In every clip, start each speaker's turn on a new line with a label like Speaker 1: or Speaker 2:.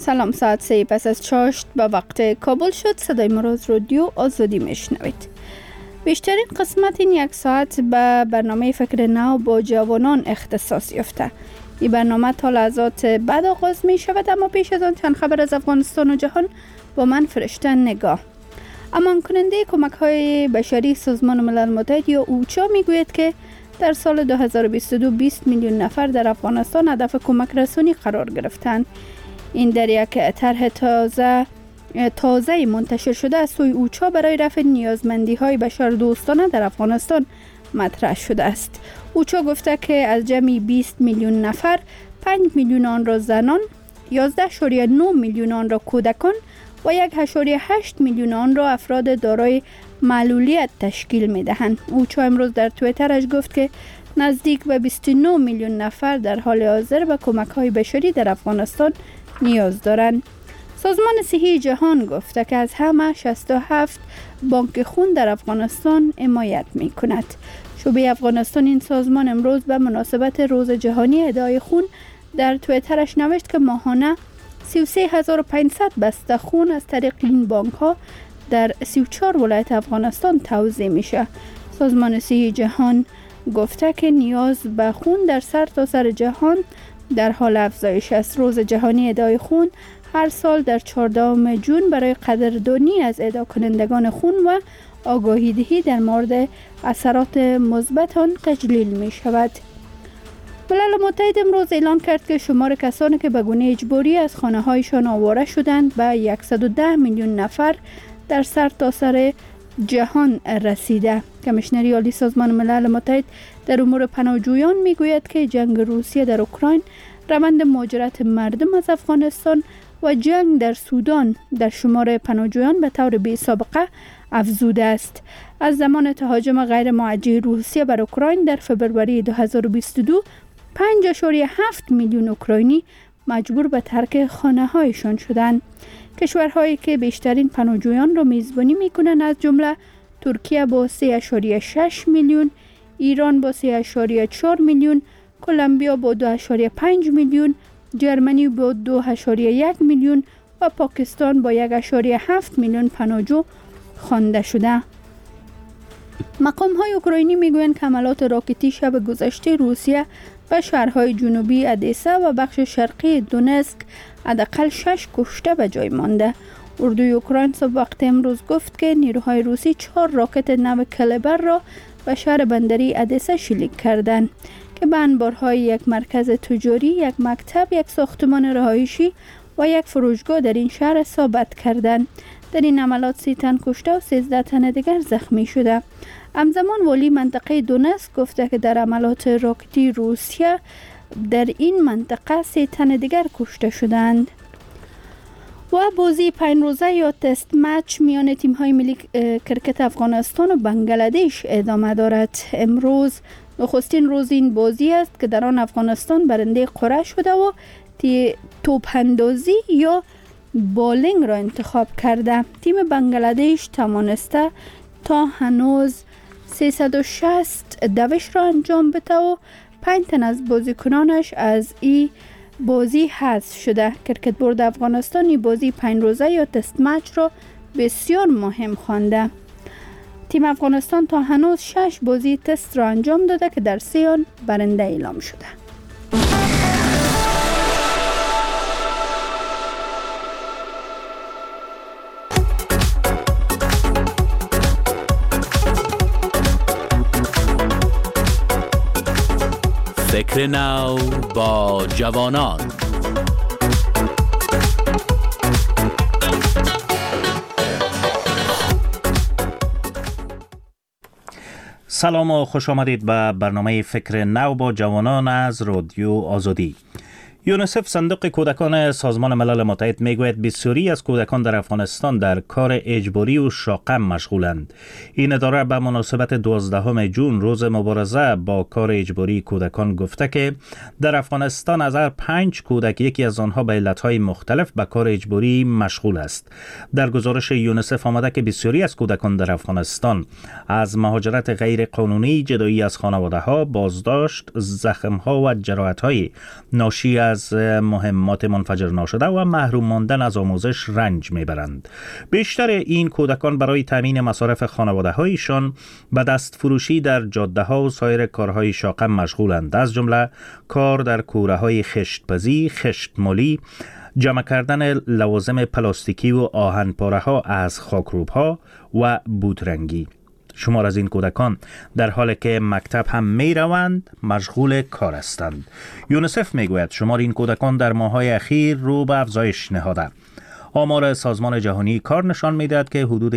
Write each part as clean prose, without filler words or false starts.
Speaker 1: سلام، ساعت 3 پس از چاشت به وقت کابل شد. صدای مراز رادیو آزادی میشنوید. بیشترین قسمت این یک ساعت به برنامه فکر نو با جوانان اختصاص یافته. این برنامه تا لحظات بعد آغاز می شود، اما پیش از آن چند خبر از افغانستان و جهان با من فرشته نگاه. امان کننده کمک های بشری سازمان ملل متحد یا اوچا می گوید که در سال 2022 20 میلیون نفر در افغانستان هدف کمک رسانی قرار گرفتند. این در یک طرح تازه منتشر شده از سوی اوچا برای رفع نیازمندی های بشردوستانه در افغانستان مطرح شده است. اوچا گفته که از جمعی 20 میلیون نفر 5 میلیون آن را زنان، 11.9 میلیون آن را کودکان و 1.8 میلیون آن را افراد دارای معلولیت تشکیل می دهند. اوچا امروز در توییترش گفت که نزدیک به 29 میلیون نفر در حال حاضر به کمک های بشری در افغانستان نیاز دارند. سازمان صحی جهان گفته که از همه 67 بانک خون در افغانستان حمایت می کند. شعبه افغانستان این سازمان امروز به مناسبت روز جهانی اهدای خون در توییترش نوشت که ماهانه 33500 بسته خون از طریق این بانک ها در 34 ولایت افغانستان توزیع میشه. سازمان صحی جهان گفته که نیاز به خون در سرتاسر جهان در حال افزایش است. روز جهانی اهدای خون هر سال در 14 جون برای قدردانی از اهدا کنندگان خون و آگاهی دهی در مورد اثرات مثبت آن تجلیل می شود. ملل متحد امروز اعلام کرد که شمار کسانی که به گونه اجباری از خانه هایشان آواره شدند به 110 میلیون نفر در سرتاسر جهان رسیده. کمیشنری عالی سازمان ملل متحد در امور پناهجویان میگوید که جنگ روسیه در اوکراین، روند مهاجرت مردم از افغانستان و جنگ در سودان در شمار پناهجویان به طور بی سابقه افزوده است. از زمان تهاجم غیر موجه روسیه بر اوکراین در فوریه 2022 5.7 میلیون اوکراینی مجبور به ترک خانه هایشان شدند. کشورهایی که بیشترین پناهجویان را میزبانی میکنند از جمله ترکیه با 3.6 میلیون، ایران با 3.4 میلیون، کلمبیا با 2.5 میلیون، جرمنی با 2.1 میلیون و پاکستان با 1.7 میلیون پناهجو خوانده شده. مقام های اوکراینی میگویند که حملات راکتی شب گذشته روسیه به شهرهای جنوبی ادیسا و بخش شرقی دونسک حداقل 6 کشته به جای مانده. اردوی اوکراین صبح وقت امروز گفت که نیروهای روسی 4 راکت نو کالبر را به شهر بندری ادیسا شلیک کردند که به انبارهای یک مرکز تجاری، یک مکتب، یک ساختمان رهایشی و یک فروشگاه در این شهر اصابت کردند. در این عملیات 30 تن کشته و 13 تن دیگر زخمی شده. همزمان والی منطقه دونسک گفته که در عملیات راکتی روسیه در این منطقه 3 تن دیگر کشته شدند. و بازی 5 روزه یا تست مچ میان تیم‌های ملی کرکت افغانستان و بنگلادش ادامه دارد. امروز نخستین روز این بازی است که در آن افغانستان برنده قرعه شده و توپ اندازی یا بالینگ را انتخاب کرده. تیم بنگلادش توانسته تا هنوز 360 دوش را انجام بده و 5 تن از بازیکنانش از این بازی حذف شده. کرکت بورد افغانستان این بازی 5 روزه یا تست مچ را بسیار مهم خوانده. تیم افغانستان تا هنوز 6 بازی تست را انجام داده که در 3 آن برنده اعلام شده.
Speaker 2: فکر نو با جوانان.
Speaker 3: سلام و خوش آمدید به برنامه فکر نو با جوانان از رادیو آزادی. یونیسف صندوق کودکان سازمان ملل متحد میگوید بسیاری از کودکان در افغانستان در کار اجباری و شاق مشغولند. این اداره به مناسبت 12 جون روز مبارزه با کار اجباری کودکان گفته که در افغانستان از هر 5 کودک یکی از آنها به علتهای مختلف به کار اجباری مشغول است. در گزارش یونیسف آمده که بسیاری از کودکان در افغانستان از مهاجرت غیر قانونی، جدایی از خانواده ها، بازداشت، زخم ها و جراحت های ناشی از مهمات منفجر ناشده و محروم ماندن از آموزش رنج میبرند. بیشتر این کودکان برای تامین مصارف خانواده‌هایشان به دست فروشی در جاده‌ها و سایر کارهای شاق مشغولند، از جمله کار در کوره‌های خشت‌پزی، خشت‌مالی، جمع کردن لوازم پلاستیکی و آهن‌پاره‌ها از خاکروب‌ها و بوترنگی. شمار از این کودکان در حالی که مکتب هم می روند مشغول کار هستند. یونیسف می گوید شمار این کودکان در ماه‌های اخیر رو به افزایش نهاده. آمار سازمان جهانی کار نشان می دهد که حدود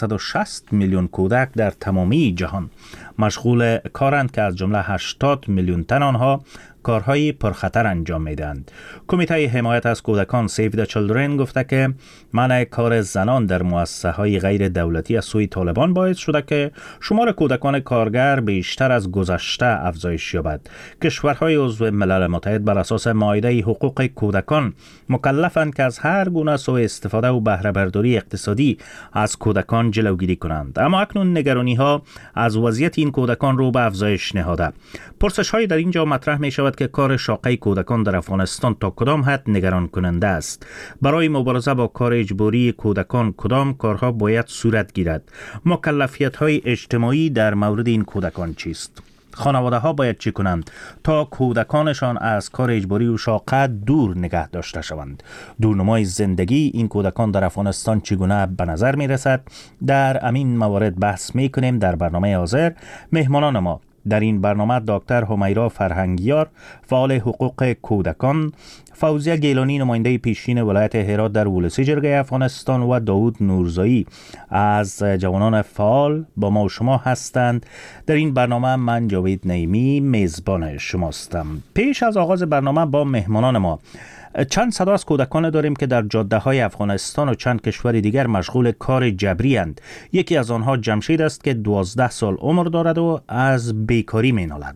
Speaker 3: 160 میلیون کودک در تمامی جهان مشغول کارند که از جمله 80 میلیون تن آنها کارهای پرخطر انجام میدهند. کمیته حمایت از کودکان سیو د چیلدرن گفته که منع کار زنان در مؤسسه‌های غیر دولتی از سوی طالبان باعث شده که شمار کودکان کارگر بیشتر از گذشته افزایش یابد. کشورهای عضو ملل متحد بر اساس مائده حقوق کودکان مکلفند که از هر گونه سوء استفاده و بهره برداری اقتصادی از کودکان جلوگیری کنند. اما اکنون نگرانی‌ها از وضعیت این کودکان رو به افزایش نهاده. پرسش‌های در اینجا مطرح می‌شود که کار شاقه کودکان در افغانستان تا کدام حد نگران کننده است. برای مبارزه با کار اجباری کودکان کدام کارها باید صورت گیرد؟ مکلفیت‌های اجتماعی در مورد این کودکان چیست؟ خانواده‌ها باید چی کنند تا کودکانشان از کار اجباری و شاقه دور نگه داشته شوند؟ دورنمای زندگی این کودکان در افغانستان چگونه به نظر می رسد؟ در همین موارد بحث می کنیم در برنامه حاضر. مهمانان ما در این برنامه دکتر همیرا فرهنگیار، فعال حقوق کودکان، فوزیه گیلانی، نماینده پیشین ولایت هرات در ولسی جرگه افغانستان و داود نورزایی از جوانان فعال با ما و شما هستند. در این برنامه من جاوید نعیمی میزبان شماستم. پیش از آغاز برنامه با مهمانان ما چند صدا از کودکان داریم که در جاده‌های افغانستان و چند کشور دیگر مشغول کار جبری اند. یکی از آنها جمشید است که 12 سال عمر دارد و از بیکاری می‌نالد.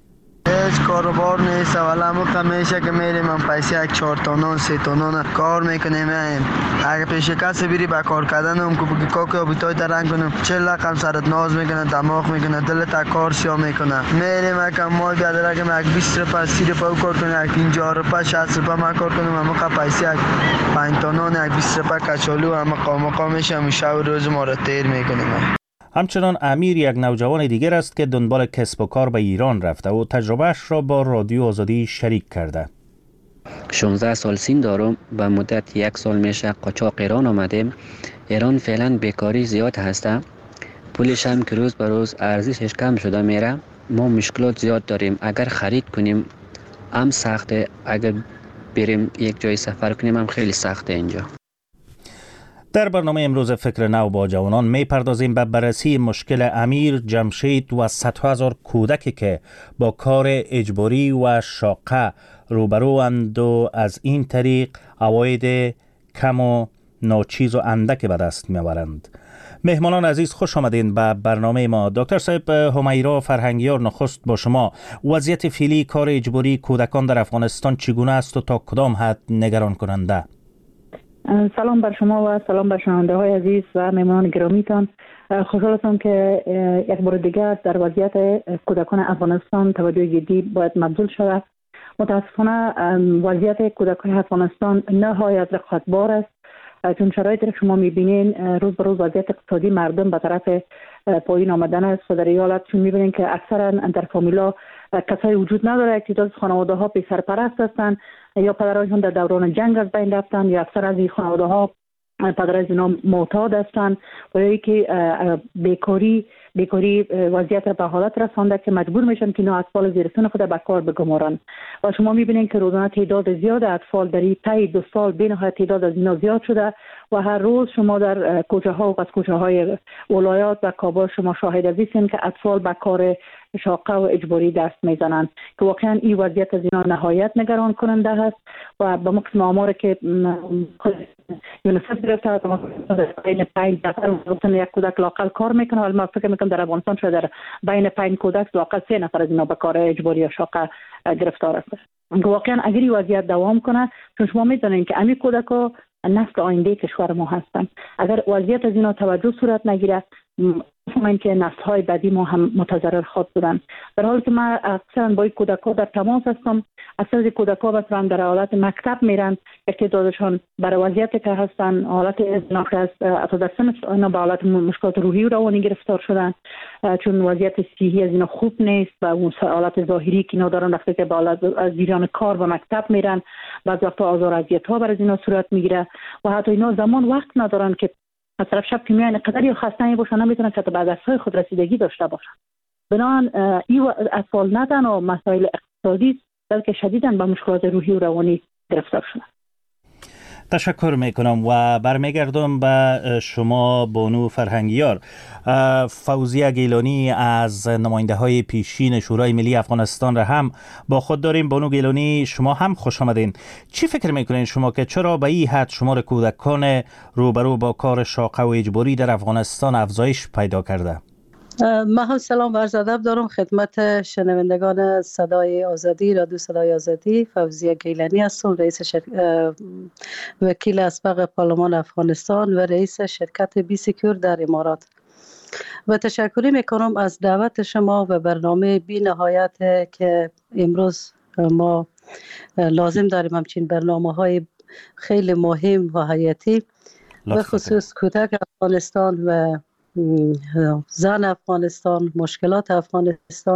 Speaker 4: هیچ کاروبار نیست، ولی همیشه که میریم هم پیسه 4 تونن 3 تونن کار میکنیم. اگه پیش کسی بری با کار کردن هم که بگی کاکی آبیتای ترنگ کنیم 40 رقم سرت ناز میکنه، دماغ میکنه، دلت کار سیا میکنه. میریم که مال بیادره که یک 20 روپا 30 روپا کار کنیم، یک 50 روپا 60 روپا ما کار کنیم، هم که پیسه 5 تونن یک 20 روپا کچالو هم قام میشه، هم شب روز ما رو تیر میکنیم.
Speaker 3: همچنان امیر یک نوجوان دیگر است که دنبال کسب و کار به ایران رفته و تجربهش را با رادیو آزادی شریک کرده.
Speaker 5: 16 سال سین دارم، به مدت 1 سال میشه قاچاق ایران آمدیم. ایران فعلا بیکاری زیاد هسته، پولش هم که روز به روز ارزشش کم شده میره. ما مشکلات زیاد داریم، اگر خرید کنیم هم سخته، اگر بریم یک جای سفر کنیم هم خیلی سخته اینجا.
Speaker 3: در برنامه امروز فکر نو با جوانان می پردازیم به بررسی مشکل امیر، جمشید و صدها هزار کودکی که با کار اجباری و شاقه روبروند و از این طریق عواید کم و ناچیز و اندک به دست می‌آورند. مهمانان عزیز خوش آمدین به برنامه ما. دکتر صاحب همیرا فرهنگیار، نخست با شما. وضعیت فعلی کار اجباری کودکان در افغانستان چگونه است و تا کدام حد نگران کننده؟
Speaker 6: سلام بر شما و سلام بر شنونده های عزیز و مهمانان گرامیتان. خوشحال هستم که یک بار دیگر در وضعیت کودکان افغانستان توجه جدی باید مبذول شود. متاسفانه وضعیت کودکان افغانستان نهایت رقابتبار است، چون شرایطی که شما می‌بینین روز به روز وضعیت اقتصادی مردم به طرف پایین آمدن است و در این حالت چون می‌بینین که اکثرا در فامیلا کسایی وجود نداره. تعداد خانواده‌ها پسرپرست هستند یا پدرانشون در دوران جنگ از بین رفتن، یا اکثر از این خانواده‌ها پدر از اینا معتاد هستند و یا اینکه بیکاری وضعیت را به حالت رسانده که مجبور میشن که اینا اطفال زیر سن خود به کار بگمارن و شما میبینین که روزانه تعداد زیاد اطفال در این طی 2 سال بی‌نهایت تعداد از اینا زیاد شده و هر روز شما در کوچه ها و پس کوچه های ولایات و کابل شما شاهد از این که اطفال به کار شاقه و اجباری دست میزنند که واقعا این وضعیت از اینا نهایت نگران کننده است و به مقصد آماری که یونیسف گرفته بین 5 نفر یک کودک لاقل کار میکنه، ولی من فکر میکنم در افغانستان شاید در بین 5 کودک لاقل 3 نفر از اینا به کار اجباری یا شاقه گرفتار است. واقعا اگر این وضعیت دوام کنه، چون شما میدونین که همین کودک‌ها نسل آینده کشور ما هستند، اگر وضعیت از اینا توجه صورت نگیره من که نسل‌های بعدی ما هم متضرر خواهد بودن. در حالی که من اکثرا با کودکان در تماس هستم، اکثر کودکان مثلا در حالت مکتب میرن، تعدادشان برای وضعیتی که هستن حالت ناقص است، حتی در سن اینا به حالت مشکلات روحی و روانی گرفتار شدن، چون وضعیت صحی از اینا خوب نیست و اون حالت ظاهری که اینا دارن وقتی که به حالت از جریان کار و مکتب میرن، بعضی وقتا آزار و اذیت‌ها بر از اینا صورت میگیره و حتی اینا زمان وقت ندارن که از طرف شب که میان قدر یا خسته‌ای باشن نمیتونن که به دست‌های خود رسیدگی داشته باشن. بنابراین این اطفال نه تنها مسائل اقتصادی بلکه شدیداً به مشکلات روحی و روانی گرفتار شدن.
Speaker 3: تشکر میکنم و برمیگردم به شما بانو فرهنگیار. فوزیه گیلانی از نماینده های پیشین شورای ملی افغانستان را هم با خود داریم. بانو گیلانی، شما هم خوش آمدین. چی فکر میکنین شما که چرا به این حد شمار کودکان روبرو با کار شاقه و اجباری در افغانستان افزایش پیدا کرده؟
Speaker 7: من هم سلام و عرض ادب دارم خدمت شنوندگان صدای آزادی، رادیو صدای آزادی. فوزیه گیلانی هستم، رئیس وکیل اسبق پارلمان افغانستان و رئیس شرکت بی سکیور در امارات. و تشکر میکنم از دعوت شما و برنامه بی نهایت که امروز ما لازم داریم همچین برنامه های خیلی مهم و حیاتی به خصوص کودک افغانستان و زن افغانستان، مشکلات افغانستان.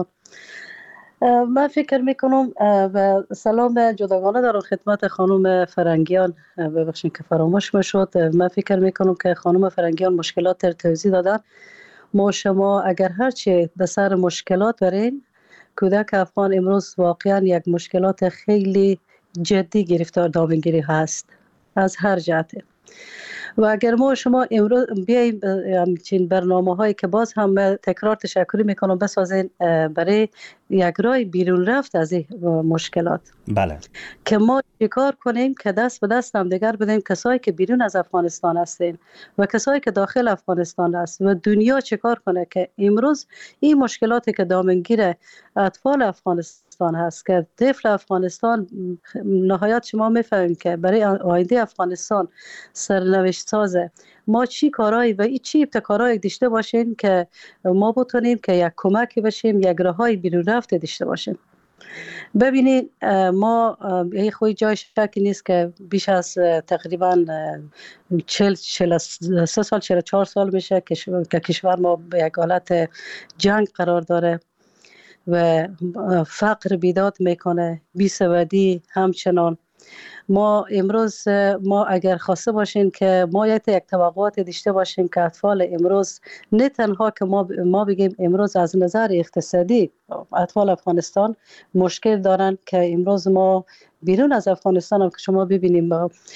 Speaker 7: من فکر میکنم و سلام جداگانه دارم خدمت خانم فرنگیان، ببخشید که فراموش میشد. من فکر میکنم که خانم فرنگیان مشکلات رو توضیح دادن. ما شما اگر هرچی به سر مشکلات برین، کودک افغان امروز واقعا یک مشکلات خیلی جدی گرفتار دامنگیری هست از هر جهت. و اگر ما شما امروز بیاییم همچین برنامه هایی که باز هم تکرار تشکری میکنم بسازین برای یک راه بیرون رفت از این مشکلات.
Speaker 3: بله. که
Speaker 7: ما چیکار کنیم که دست به دست هم دیگر بدیم، کسایی که بیرون از افغانستان هستین و کسایی که داخل افغانستان هست و دنیا چیکار کنه که امروز این مشکلاتی که دامنگیر اطفال افغانستان هست که طفل افغانستان نهایت شما میفهمیم که برای آینده افغانستان سرنوشت سازه. ما چی کارهایی و چی ابتکارهایی داشته باشیم که ما بتونیم که یک کمکی بشیم، یک راههای بیرون رفت داشته باشیم. ببینید ما یه خوی جای شکی نیست که بیش از تقریبا 43 سال 44 سال میشه که کشور ما به یک حالت جنگ قرار داره و فقر بیداد میکنه، بیسوادی همچنان. ما امروز ما اگر خواسته باشیم که ما یک توقعات داشته باشیم که اطفال امروز نه تنها که ما بگیم امروز از نظر اقتصادی اطفال افغانستان مشکل دارن که امروز ما بیرون از افغانستان هم که شما ببینیم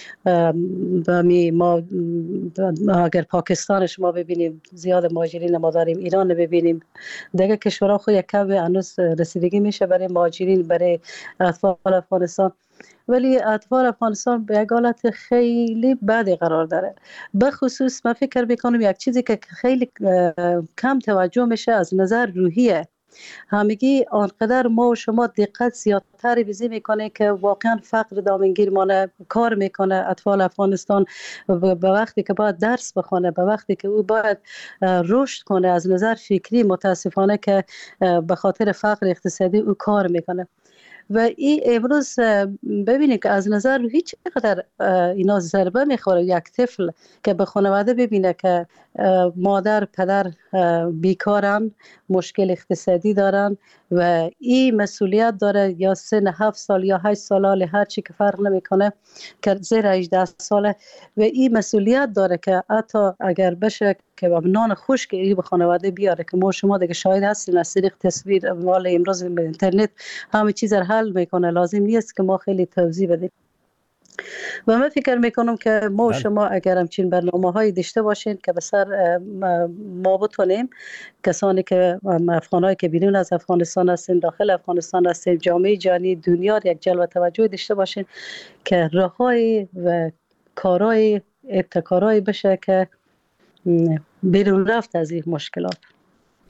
Speaker 7: ما اگر پاکستان شما ببینیم زیاد مهاجرین ما داریم، ایران ببینیم، دیگه کشورها خود یک کم هنوز رسیدگی میشه برای مهاجرین، برای اطفال افغانستان. ولی اطفال افغانستان به یک حالت خیلی بدی قرار داره. به خصوص من فکر میکنم یک چیزی که خیلی کم توجه میشه از نظر روحیه. همگی آنقدر ما و شما دقت زیادتری بیزی میکنه که واقعا فقر دامنگیر مانه کار میکنه. اطفال افغانستان به وقتی که باید درس بخونه، به وقتی که او باید رشد کنه از نظر فکری، متاسفانه که به خاطر فقر اقتصادی او کار میکنه. و این امروز ببینید که از نظر هیچ قدر اینا ضربه میخوره. یک طفل که به خانواده ببینه که مادر پدر بیکارن، مشکل اقتصادی دارن و این مسئولیت داره، یا سن 7 سال یا 8 ساله هر چی که فرق نمیکنه که زیر 18 ساله، و این مسئولیت داره که حتی اگر بشه که نان خشک به خانواده بیاره که ما شما دیگه شاهد هستین از طریق تصویر مال امروز به اینترنت همه چیز رو حل میکنه. لازم نیست که ما خیلی توضیح بدیم. و من فکر میکنم که ما و شما اگر همچین برنامه هایی داشته باشین که به سر ما بتونیم کسانی که افغانایی که بیرون از افغانستان هستین، داخل افغانستان هستین، جامعه جهانی، دنیا یک جلوه توجه داشته باشین که راههای و کارهای ابتکارهای بشه که بیرون رفت از این مشکلات.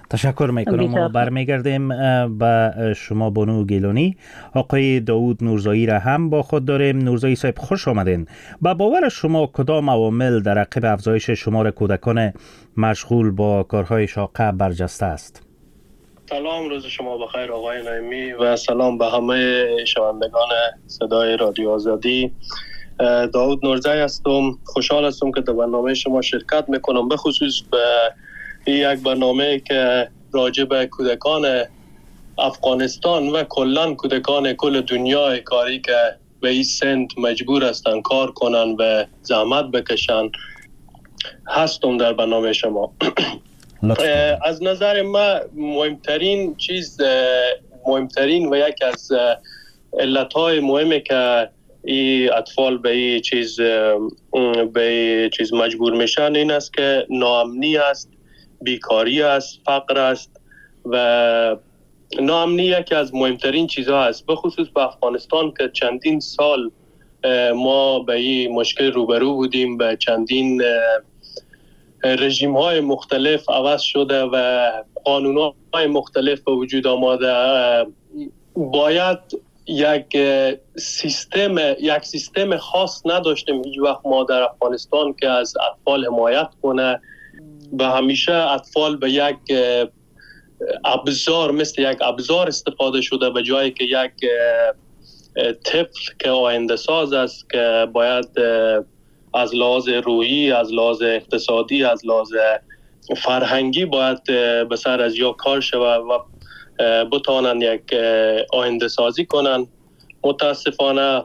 Speaker 3: تشکر میکنم و برمیگردیم به شما بانو گیلانی. آقای داود نورزایی را هم با خود داریم. نورزایی صاحب خوش آمدین. با باور شما کدام عوامل در عقب افزایش شمار کودکان مشغول با کارهای شاقه برجسته است؟
Speaker 8: سلام، روز شما بخیر آقای نعیمی و سلام به همه شنوندگان صدای رادیو آزادی. داود نورزایی هستم. خوشحال هستم که در برنامه شما شرکت میکنم، به خصوص به یک برنامه که راجع به کودکان افغانستان و کلان کودکان کل دنیای کاری که به این سن مجبور هستن کار کنن و زحمت بکشن هستم در برنامه شما. از نظر من مهمترین و یک از علتهای مهمی که این اطفال به این چیز مجبور میشن این است که ناامنی است، بیکاری است، فقر است و ناامنی یکی از مهمترین چیزها است، به خصوص به افغانستان که چندین سال ما به این مشکل روبرو بودیم، به چندین رژیم های مختلف عوض شده و قانون های مختلف به وجود آمده. باید یک سیستم خاص نداشتیم هیچ وقت ما در افغانستان که از اطفال حمایت کنه. به همیشه اطفال به یک ابزار مثل یک ابزار استفاده شده، به جایی که یک طفل که آینده ساز است که باید از لحاظ روحی، از لحاظ اقتصادی، از لحاظ فرهنگی باید به سر از یا کار شود و بتوانند یک آینده سازی کنن. متاسفانه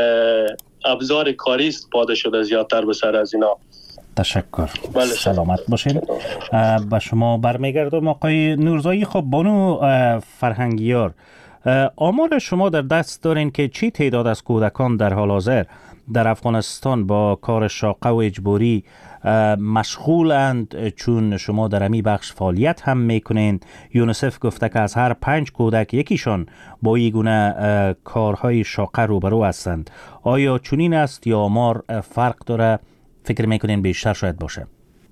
Speaker 8: ابزار کاری استفاده شده زیادتر به سر از اینا.
Speaker 3: تشکر. سلامت باشین. به شما برمیگردم آقای نورزایی. خب بانو فرهنگیار، آمار شما در دست دارین که چی تعداد از کودکان در حال حاضر در افغانستان با کار شاقه و اجباری مشغولند؟ چون شما در امی بخش فعالیت هم میکنین. یونیسف گفته که از هر 5 کودک یکیشان با این گونه کارهای شاقه روبرو هستند. آیا چنین است یا آمار فرق داره؟ فکر میکنین بیشتر شاید باشه؟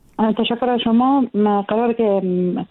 Speaker 6: تشکر از شما. قراره که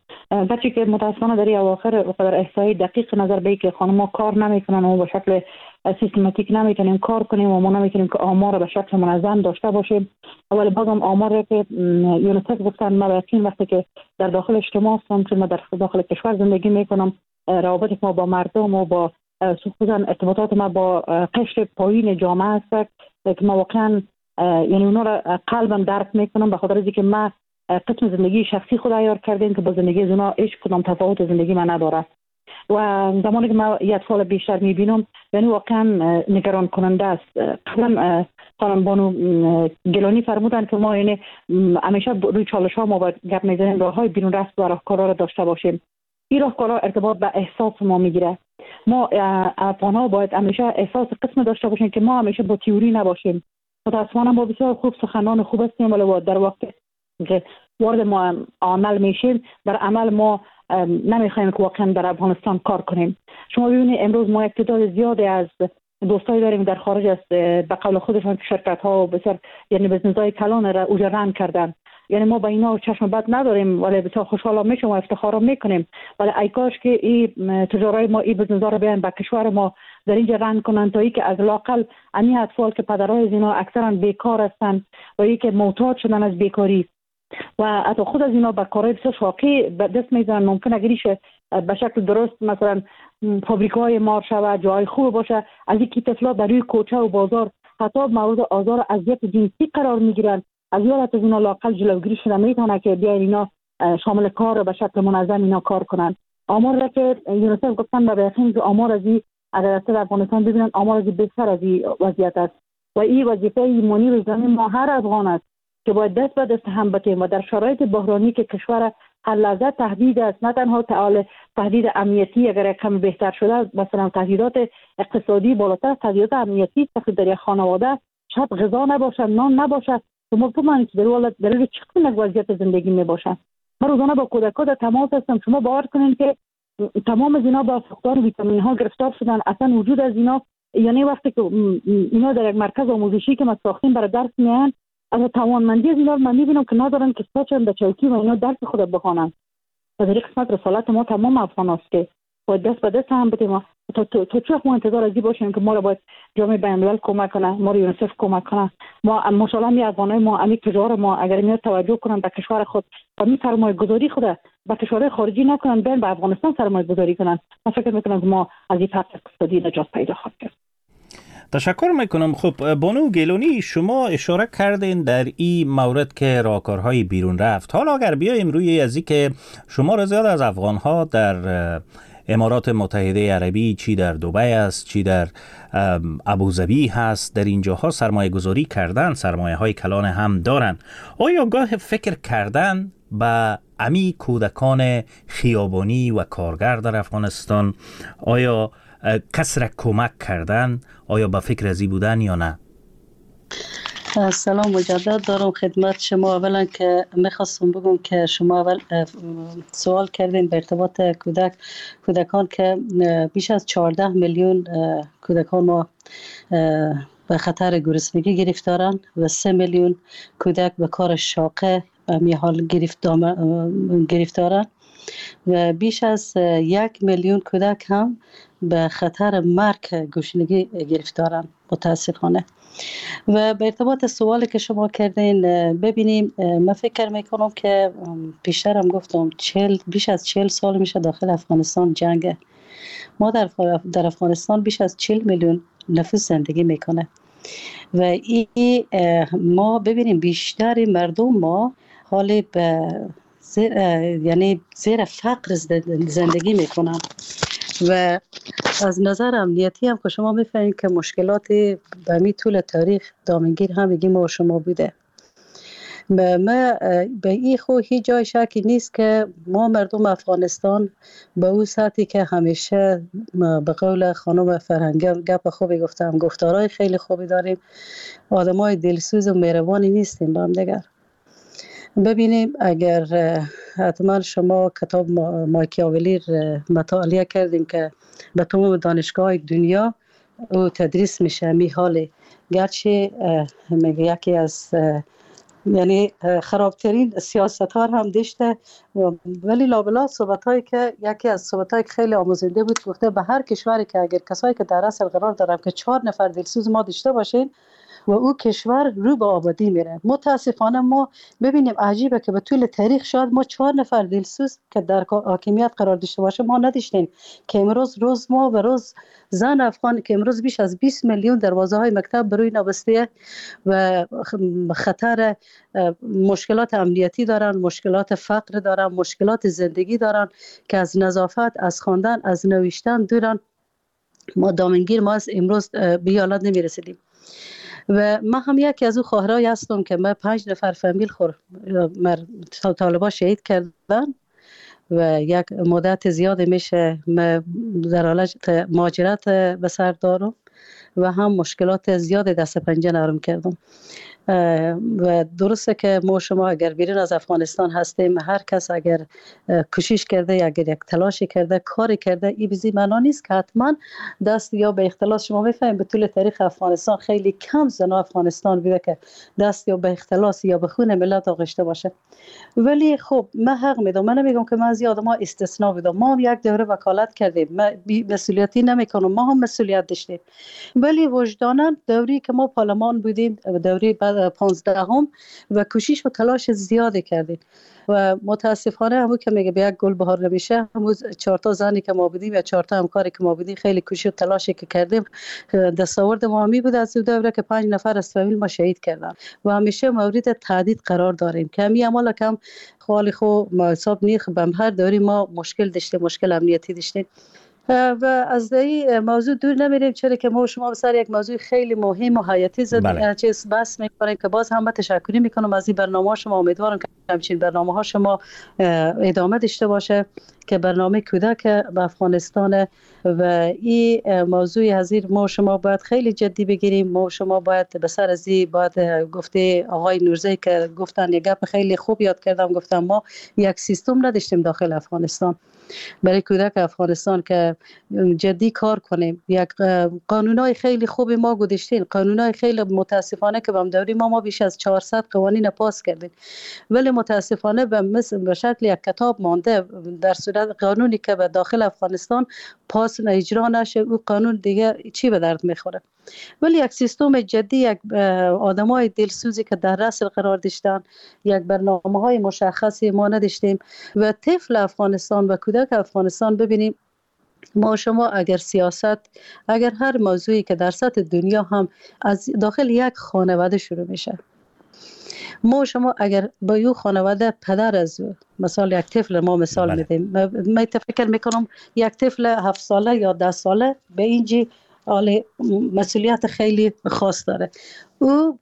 Speaker 6: بچه که متاسفانه در این اواخر در احصایی دقیق نظر به که خانم‌ها کار نمیکنن و به شکل سیستماتیک نمیتونیم کار کنیم و ما نمیتونیم که آمار به شکل منظم داشته باشیم. ولی بازم آمار که یونیسف گفتن، ما یقین وقتی که در داخل اجتماع هستم، چون ما در داخل کشور زندگی میکنم، روابط ما با مردم و با خصوصا ارتباطات ما با قشر پایین جامعه است که ما واقعا یعنی اونا را قلبم درک میکنم، به خاطر اینکه ما قسم زندگی شخصی خود عیار کردیم که با زندگی از اونا هیچ کدام تفاوت زندگی من نداره و زمانی که ما یک اطفال بیشتر میبینم یعنی واقعا نگران کننده است. قبلا خانم بانو گیلانی فرمودن که ما یعنی همیشه روی چالش ها ما باید گپ میزنیم، راه های بیرون رفت و راهکارها را داشته باشیم. این راهکارها ارتباط به احساس ما میگیره. ما افغان ها باید همیشه احساس قسم داشته باشیم که ما همیشه با تئوری نباشیم. متاسفانه ما بسیار خوب سخنان خوب هستیم ولی در وقت که وارد ما عمل میشیم در عمل ما نمیخوایم که واقعا در افغانستان کار کنیم. شما ببینید امروز ما یک تعداد زیادی از دوستایی داریم در خارج است، به قول خودشان شرکت ها و بسیار یعنی بزنس های کلان را اوج رنگ کردن. یعنی ما با اینا چشم بد نداریم ولی بسیار خوشحال میشیم و افتخار میکنیم، ولی ای کاش که این تجارای ما این بزنس ها را بیان به کشور ما در اینجا رنگ کنن تا ای که از لاقل امی اطفال که پدرای از اینا اکثرا بیکار هستن و ای که معتاد شدن از بیکاری و حتی خود از اینا به کارهای بسیار شاقی دست میزنن، ممکن اگریش به شکل درست مثلا فابریکای مار شود، جای خوب باشه، از این طفلا در روی کوچه و بازار حتی مورد آزار و اذیت جنسی قرار میگیرن. از یادت از اینا لاقل جلوگیری شده میتونه که بیاین اینا شامل کار به شکل منظم اینا کار کنن. آمار را که یونیسف گفتن به یقین که آمار از این اگر در افغانستان ببینن آمار از بهتر از این وضعیت است و این وظیفه ایمانی و زمین ما هر افغان است که باید دست به دست هم بتیم و در شرایط بحرانی که کشور هر لحظه تهدید است، نه تنها تهدید امنیتی اگر کم بهتر شده، مثلا تهدیدات اقتصادی بالاتر از تهدیدات امنیتی است. در خانواده شاید غذا نباشه، نان نباشه، شما بفهمید که در چه وضعیت زندگی میباشن. من روزانه با کودکان در تماس هستم. شما باور کنین که تمام از اینا با فقدان ویتامین ها گرفتار شدن. اصلا وجود از اینا یعنی وقتی که اینا در یک مرکز آموزشی که ما ساختیم برای درس میان، از توانمندی از اینا من میبینم که ندارن که ساچن به چوکی و اینا درس خود بخوانن. و در این قسمت رسالت ما تمام افغان است که باید دست به دست هم بدیم. تو چه ما انتظار ازی باشیم که ما را باید جامعه بین‌الملل کمک کنه، ما را یونیسف کمک کنه. ما ماشاءالله می افغانای ما امی تجار ما اگر میاد توجه کنن به کشور خود و می سرمایه گذاری خود به کشورهای خارجی نکنن، بیان به افغانستان سرمایه گذاری کنن، من فکر میکنم ما از این فقر اقتصادی نجات پیدا خواهیم کرد.
Speaker 3: تشکر میکنم. خب بانو گیلانی، شما اشاره کردین در این مورد که راهکارهای بیرون رفت. حالا اگر بیایم روی ازی که شما را زیاد از افغانها در امارات متحده عربی، چی در دبی است، چی در ابوظبی هست، در اینجاها سرمایه گذاری کردن، سرمایه های کلان هم دارن. آیا گاه فکر کردن به امی کودکان خیابانی و کارگر در افغانستان، آیا کس را کمک کردن، آیا به فکر ازی بودن یا نه؟
Speaker 7: سلام مجدد دارم خدمت شما. اولا که میخواستم بگم که شما اول سوال کردین به ارتباط کودکان که بیش از 14 میلیون کودکان ما به خطر گرسنگی گرفتارن و 3 میلیون کودک به کار شاقه می حال گرفتارن و بیش از 1 میلیون کودک هم به خطر مرگ گوشنگی گرفتارن متاسفانه. و به ارتباط سوالی که شما کردین ببینیم، من فکر میکنم که پیشتر هم گفتم بیش از 40 سال میشه داخل افغانستان جنگه. ما در افغانستان بیش از 40 میلیون نفوس زندگی میکنه و این ما ببینیم بیشتر مردم ما حالی به زیر فقر زندگی میکنن و از نظر امنیتی هم که شما میفهمید که مشکلات به می طول تاریخ دامنگیر هم بگیم و شما بوده. ما به این خو هیچ جای شکی نیست که ما مردم افغانستان به اون سطحی که همیشه به قول خانم فرهنگ گپ خوبی گفتم، گفتارهای خیلی خوبی داریم، آدمای دلسوز و مهربانی نیستیم با هم دیگر. ببینیم اگر حتما شما کتاب ماکیاولی مطالعه کردیم که به تمام دانشگاه دنیا او تدریس میشه می حاله، گرچه میگه یکی از یعنی خرابترین سیاست‌ها هم داشته، ولی لابلا صحبت‌هایی که یکی از صحبت‌هایی که خیلی آموزنده بود گفته به هر کشوری که اگر کسایی که در اصل قرار دارن که 4 نفر دلسوز ما داشته باشین و او کشور رو به آبادی میره. متاسفانه ما ببینیم عجیبه که به طول تاریخ شاید ما 4 نفر دلسوز که در حاکمیت قرار داشته باشه ما نداشتیم که امروز روز ما و روز زن افغان که امروز بیش از 20 میلیون دروازه های مکتب بروی نابسته و خطر مشکلات امنیتی دارن، مشکلات فقر دارن، مشکلات زندگی دارن که از نظافت، از خواندن، از نوشتن دورن. ما دامنگیر ما از امروز به حالت نمیرسیدیم. و من هم یکی از او خواهرای هستم که من 5 نفر فامیل طالبا شهید کردن و یک مدت زیاد میشه من در حالت مهاجرت به سر دارم و هم مشکلات زیاد دست پنجه نرم کردم. و درسته که ما شما اگر بیرون از افغانستان هستیم، هر کس اگر کوشش کرده، اگر یک تلاشی کرده، کاری کرده، این بیزی معنا نیست که حتما دست یا به اختلاس. شما میفهمید به طول تاریخ افغانستان خیلی کم زن افغانستان بوده که دست یا به اختلاس یا به خون ملت آغشته باشه. ولی خب من حق میدم، من نمیگم که من از ما استثناء بودم. ما هم یک دوره وکالت کردیم، من مسئولیتی نمیکنم، ما هم مسئولیت داشتیم، ولی وجدانا دوری که ما پارلمان بودیم، دوری بعد 15 و کوشش و تلاش زیادی کردیم و متاسفانه همون که میگه به یک گل بهار نمیشه، همون 4 تا زنی که ما بودیم یا 4 تا همکاری که ما بودیم خیلی کوشش و تلاشی که کردیم دستاورد ما همی بود از دوره که 5 نفر از فامیل ما شهید کردن و همیشه مورد تهدید قرار داریم که همی عمل کم خالی خو حساب نیخ به هر دوری ما مشکل داشتیم، مشکل امنیتی داشتیم و از این موضوع دور نمیریم، چرا که ما شما بسر یک موضوع خیلی مهم و حیاتی چیز بحث میکنیم که باز هم تشکری میکنم از این برنامه شما. امیدوارم که همچین برنامه ها شما ادامه داشته باشه که برنامه کودک به افغانستان و این موضوع حضیر ما شما باید خیلی جدی بگیریم. ما شما باید به سر از این باید گفته آقای نورزی که گفتن یک گپ خیلی خوب یاد کردم، گفتم ما یک سیستم نداشتیم داخل افغانستان برای کودک افغانستان که جدی کار کنیم. یک قانونای خیلی خوبی ما گذاشتیم، قانونای خیلی متاسفانه که به دوری ما بیش از 400 قوانین پاس کردیم، ولی متاسفانه به شکل یک کتاب مانده. در صورت قانونی که به داخل افغانستان پاس اجرا نشه، او قانون دیگه چی به درد میخوره؟ ولی یک سیستم جدی، یک آدمای دلسوزی که در رأس قرار داشتن، یک برنامه‌های مشخصی ما نداشتیم و طفل افغانستان و کودک افغانستان ببینیم ما شما اگر سیاست، اگر هر موضوعی که در سطح دنیا هم از داخل یک خانواده شروع میشه. ما شما اگر با یو خانواده پدر از مثال یک طفل ما مثال میدیم، من فکر میکنم یک طفل 7 ساله یا 10 ساله به اینجی مسئولیت خیلی خاص داره. او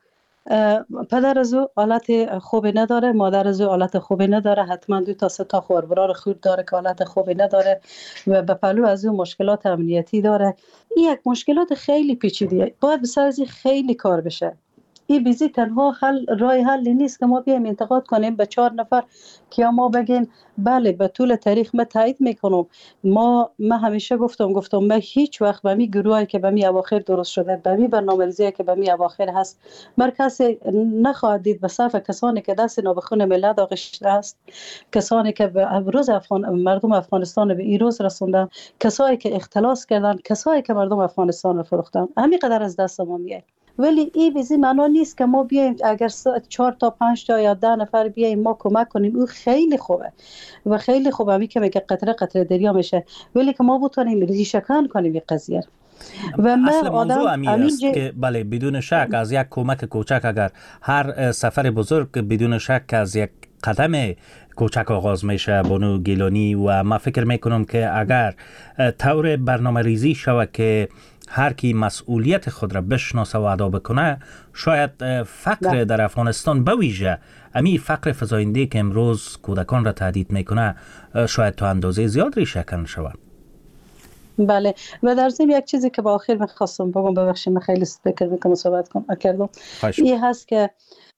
Speaker 7: پدر از او حالت خوبی نداره، مادر از او حالت خوبی نداره، حتما 2 تا 3 تا خوربرار خود داره که حالت خوبی نداره و به پلو از او مشکلات امنیتی داره. این یک مشکلات خیلی پیچیده، باید به سر خیلی کار بشه. این بیزی تنها راه حل نیست که ما بیایم انتقاد کنیم به 4 نفر که ما بگیم بله به طول تاریخ من تایید میکنم. من همیشه گفتم من هیچ وقت به می گروهی که به می اواخر درست شده، به می برنامه‌ریزی که به می اواخر هست، مرکز نخواهد دید به صف کسانی که دست نابخون ملت آغشته است، کسانی که به روز مردم افغانستان به این روز رسوندن، کسایی که اختلاس کردن، کسایی که مردم افغانستان رو فروختن، همین قدر از دست ما میاد. ولی این بیزی معنا نیست که ما بیایم اگر 4 تا 5 تا یا 10 نفر بیایم ما کمک کنیم. او خیلی خوبه و خیلی خوبه همی که میگه قطره قطره دریا میشه، ولی که ما بتونیم ریشه‌کن کنیم این قضیه.
Speaker 3: و اصل موضوع همی است که بله بدون شک از یک کمک کوچک، اگر هر سفر بزرگ بدون شک از یک قدم کوچک آغاز میشه بانو گیلانی، و ما فکر میکنم که اگر طور برنامه ریزی شود که هر کی مسئولیت خود را بشناسه و ادا بکنه، شاید فقر در افغانستان بویژه امی فقر فزاینده که امروز کودکان را تهدید میکنه شاید تا اندازه زیاد ریشه کن شود.
Speaker 7: بله، و در ضمن یک چیزی که با آخر میخواستم بگم، ببخشید من خیلی فکر میکنم صحبت کردم، این هست که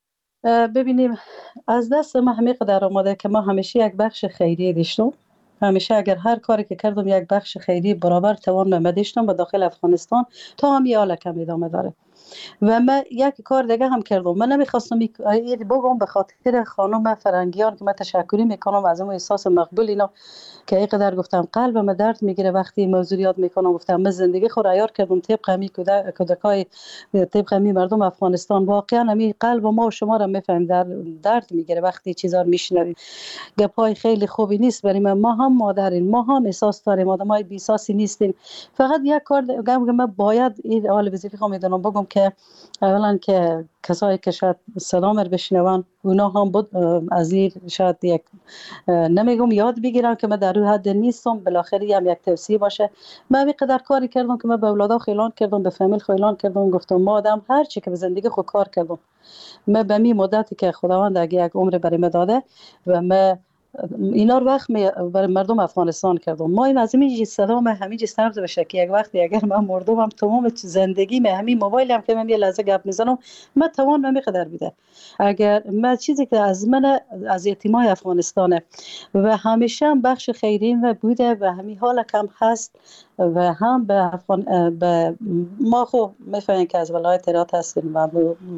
Speaker 7: ببینیم از دست ما همه قدر آماده که ما همیشه یک بخش خیریه داشتم. همیشه اگر هر کاری که کردم یک بخش خیری برابر توان نمیداشتم با داخل افغانستان تا هم یه حالکم ادامه داره. و من یک کار دیگه هم کردم، من نمیخواستم بگم به خاطر خانم فرنگیان که من تشکری میکنم از اون احساس مقبول اینا که اینقدر گفتم قلبم درد میگیره وقتی موضوع یاد میکنم. گفتم من زندگی خود عیار کردم طبق همین کودکای طبق همین مردم افغانستان. واقعا همین قلب ما و شما را میفهمیم درد میگیره وقتی چیزا رو میشنویم. گپای خیلی خوبی نیست برای ما هم مادرین، ما هم احساس داریم، آدمای بی احساسی نیستیم. فقط یک کار من باید این حال وظیفه خودم میدونم بگم که اولا که کسایی که شاید صدام رو بشنون اونا هم بود از این شاید یک نمیگم یاد بگیرن که من در اون حد نیستم، بالاخره هم یک توصیه باشه. من همین قدر کاری کردم که من به اولادا اعلان کردم، به فامیل اعلان کردم، گفتم ما آدم هر چی که به زندگی خود کار کردم، من به می مدتی که خداوند اگه یک عمر برای من داده و من اینا رو وقت برای مردم افغانستان کردم. ما این از این سلام همین سرد بشه که یک وقتی اگر من مردم تمام زندگی من همین موبایلم که من یه لحظه گپ میزنم من توان نمیقدر بیده. اگر من چیزی که از من از یتیمای افغانستانه و همیشه هم بخش خیرین و بوده و همین حالا کم هست و هم به ما خب میفهمین که از ولایت هرات هستیم و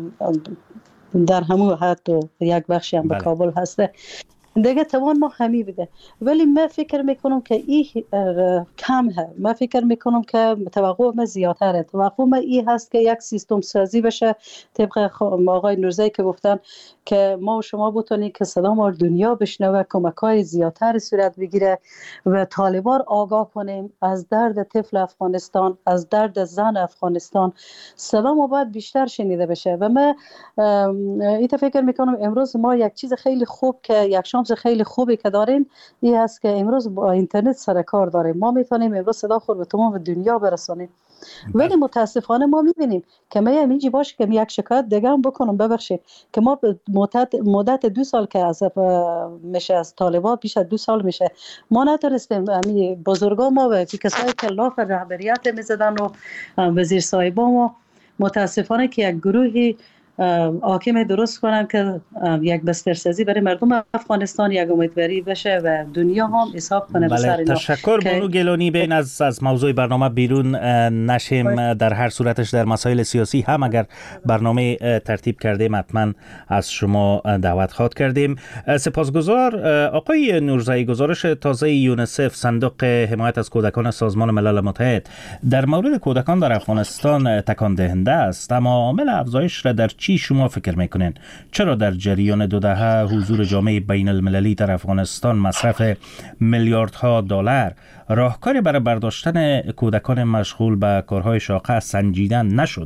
Speaker 7: در همون حد و یک بخشی هم به کابل هسته دیگه توان ما همی بده. ولی من فکر میکنم که این کم هست. من فکر میکنم که توقع ما زیادتره. توقع ما این هست که یک سیستم سازی بشه طبق آقای نورزی که گفتن که ما و شما بتونیم که صدا ما دنیا بشنوه، کمک‌های زیادتر صورت بگیره و طالبان آگاه کنیم از درد طفل افغانستان، از درد زن افغانستان. صدا ما باید بیشتر شنیده بشه. و من این فکر میکنم امروز ما یک چیز خیلی خوب که یک شانس تکنولوژی خیلی خوبی که داریم این هست که امروز با اینترنت سر کار داریم. ما میتونیم امروز صدا خود به تمام دنیا برسونیم. ولی متاسفانه ما میبینیم که من اینجی باشه که یک شکایت دیگه هم بکنم، ببخشید که ما مدت 2 سال که از میشه از طالبان بیش از 2 سال میشه ما نتونستیم بزرگان ما و کسایی که لاف رهبریت میزدن و وزیر صاحبا ما متاسفانه که یک گروهی حاکم درست کنن که یک بسترسازی برای مردم افغانستان یک امیدواری بشه و دنیا هم حساب کنه به سر اینا.
Speaker 3: تشکر بانو گیلانی. بین از موضوع برنامه بیرون نشیم. در هر صورتش در مسائل سیاسی هم اگر برنامه ترتیب کردیم حتما از شما دعوت خواد کردیم. سپاسگزار. آقای نورزایی، گزارش تازه یونیسف صندوق حمایت از کودکان سازمان ملل متحد در مورد کودکان در افغانستان تکان دهنده است، اما عامل افزایش را در چی شما فکر میکنین؟ چرا در جریان 2 دهه حضور جامعه بین المللی در افغانستان مصرف میلیاردها دلار راهکاری برای برداشتن کودکان مشغول به کارهای شاقه سنجیدن نشد؟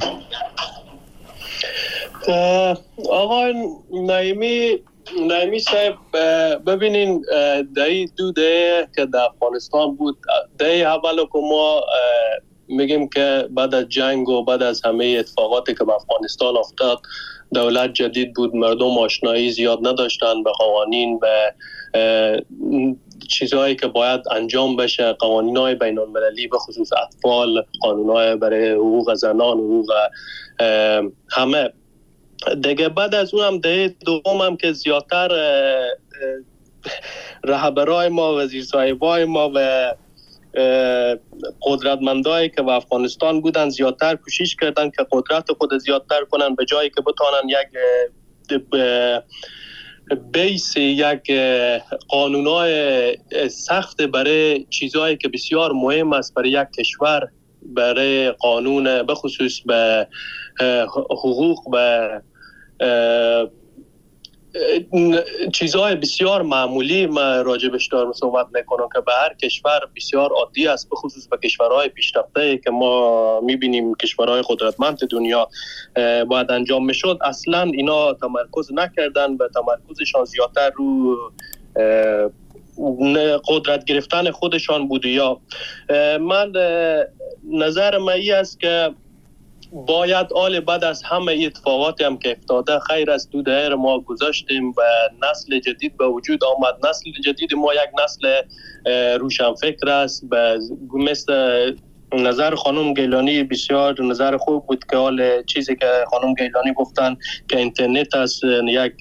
Speaker 8: آقای نعیمی صاحب، ببینین در 2 دهه که در افغانستان بود، دهه اول که ما میگیم که بعد از جنگ و بعد از همه اتفاقاتی که به افغانستان افتاد، دولت جدید بود، مردم آشنایی زیاد نداشتن به قوانین، به چیزهایی که باید انجام بشه، قوانین‌های بین المللی به خصوص اطفال، قانون‌های برای حقوق زنان، حقوق همه دیگه. بعد از اونم دهه دوم هم که زیادتر رهبرای ما، وزیر صاحبای ما و قدرتمندایی که و افغانستان بودن زیادتر کوشش کردن که قدرت خود زیادتر کنن، به جایی که بتونن یک بیس، یک قانونای سخت برای چیزهایی که بسیار مهم است برای یک کشور، برای قانون به خصوص به حقوق، به چیزهای بسیار معمولی ما راجبش دارم صحبت میکنم که به هر کشور بسیار عادی است، به خصوص به کشورهای پیشرفته که ما میبینیم کشورهای قدرتمند دنیا باید انجام میشد. اصلا اینا تمرکز نکردن، به تمرکزشان زیادتر رو قدرت گرفتن خودشان بود. یا من نظر من این است که باید بعد از همه اتفاقاتی هم که افتاده، خیر از 2 دهه ما گذاشتیم و نسل جدید به وجود آمد. نسل جدید ما یک نسل روشنفکر است، مثل نظر خانم گیلانی بسیار نظر خوب بود که حال چیزی که خانم گیلانی گفتن که اینترنت است یک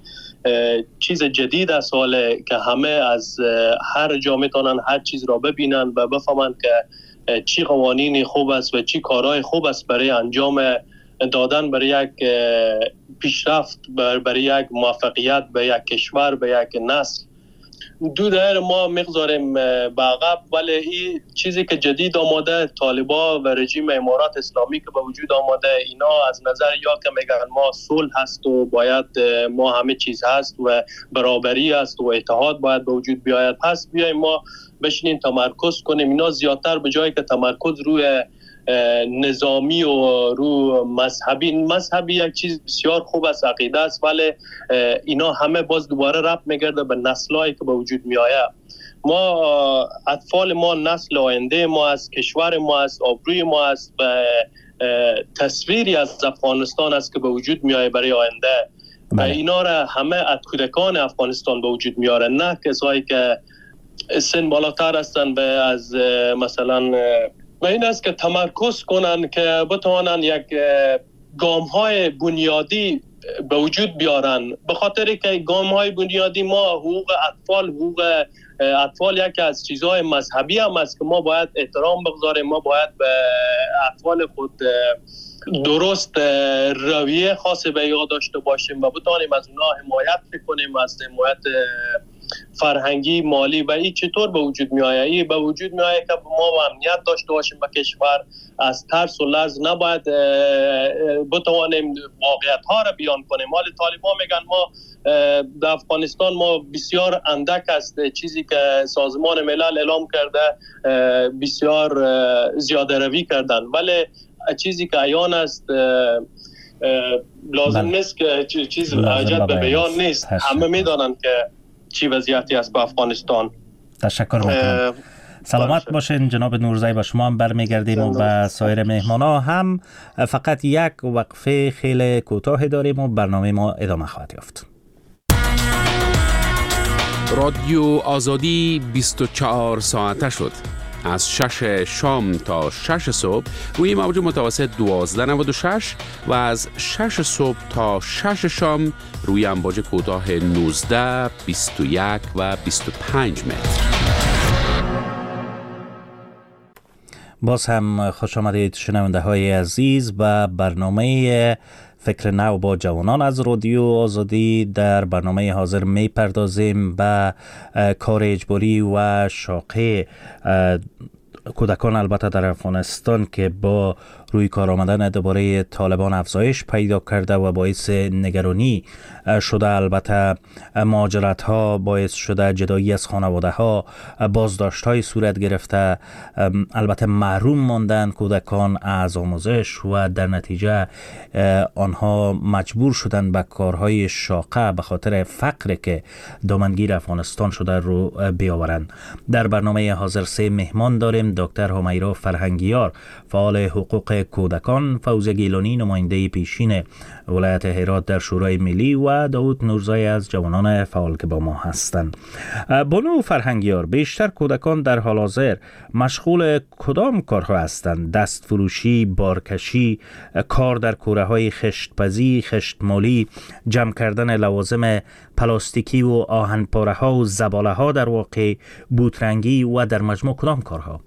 Speaker 8: چیز جدید است، حال که همه از هر جا میتونن هر چیز را ببینن و بفهمن که چی قوانین خوب است و چی کارهای خوب است برای انجام دادن برای یک پیشرفت، برای یک موفقیت به یک کشور، به یک نسل. 2 دهه ما میگذاریم به عقب، ولی این چیزی که جدید آماده، طالبان و رژیم امارات اسلامی که به وجود آماده، اینا از نظر یا که میگن ما صلح هست و باید ما همه چیز هست و برابری هست و اتحاد باید به وجود بیاید، پس بیایم ما بشینیم تمرکز کنیم. اینا زیادتر به جایی که تمرکز روی نظامی و رو مذهبی یک چیز بسیار خوب است، عقیده است، ولی اینا همه باز دوباره ربط میگرده به نسلایی که به وجود می آید. ما اطفال ما نسل آینده ما است، کشور ما است، آبروی ما است و تصویری از افغانستان است که به وجود می آید برای آینده. و اینا را همه از کودکان افغانستان به وجود می آره، نه کسایی که سن بالاتر هستن به از مثلا. و این است که تمرکز کنن که بتوانن یک گام‌های بنیادی به وجود بیارن، به خاطر که گام‌های بنیادی ما حقوق اطفال یکی از چیزهای مذهبی هم است که ما باید احترام بگذاریم. ما باید به اطفال خود درست رویه خاص به یاد داشته باشیم و بتوانیم از اونها حمایت کنیم، از حمایت فرهنگی، مالی. و این چطور به وجود می آید؟ این به وجود می آید که ما امنیت داشته باشیم به کشور، از ترس و لرز نباید بتوانیم واقعیت ها را بیان کنیم. حال طالبان میگن ما در افغانستان ما بسیار اندک است، چیزی که سازمان ملل اعلام کرده بسیار زیاده روی کردن، ولی چیزی که عیان است لازم نیست که چیز عجب به بیان نیست. همه میدانن که چی وضعیتی است به افغانستان.
Speaker 3: تشکر میکنم. سلامت باشین جناب نورزی. با شما هم برمیگردیم و به سایر مهمانا هم فقط یک وقفه خیلی کوتاه داریم و برنامه ما ادامه خواهد یافت.
Speaker 9: رادیو آزادی 24 ساعته شد. از 6 شام تا 6 صبح روی موج متوسط 1296 و از 6 صبح تا 6 شام روی امواج کوتاه 19، 21 و 25 متر.
Speaker 3: باز هم خوش آمدید شنونده های عزیز و برنامه فکر نو با جوانان از رادیو آزادی. در برنامه حاضر می پردازیم به کار اجباری و شاقه کودکان البته در افغانستان که با روی کار آمدن دوباره طالبان افزایش پیدا کرده و باعث نگرانی شده. البته مهاجرت ها باعث شده جدایی از خانواده ها، بازداشت های صورت گرفته، البته محروم ماندن کودکان از آموزش و در نتیجه آنها مجبور شدن به کارهای شاقه به خاطر فقر که دامنگیر افغانستان شده رو بیاورند. در برنامه حاضر 3 مهمان داریم: دکتر همیرا فرهنگیار، فعال حقوق کودکان، فوزیه گیلانی، نماینده پیشین ولایت هرات در شورای ملی و داود نورزی از جوانان فعال که با ما هستند. بانو فرهنگیار، بیشتر کودکان در حال حاضر مشغول کدام کارها هستند؟ دست فروشی، بارکشی، کار در کوره های خشتپزی، خشتمالی، جمع کردن لوازم پلاستیکی و آهنپاره ها و زباله ها، در واقع بوترنگی و در مجموع کدام کارها؟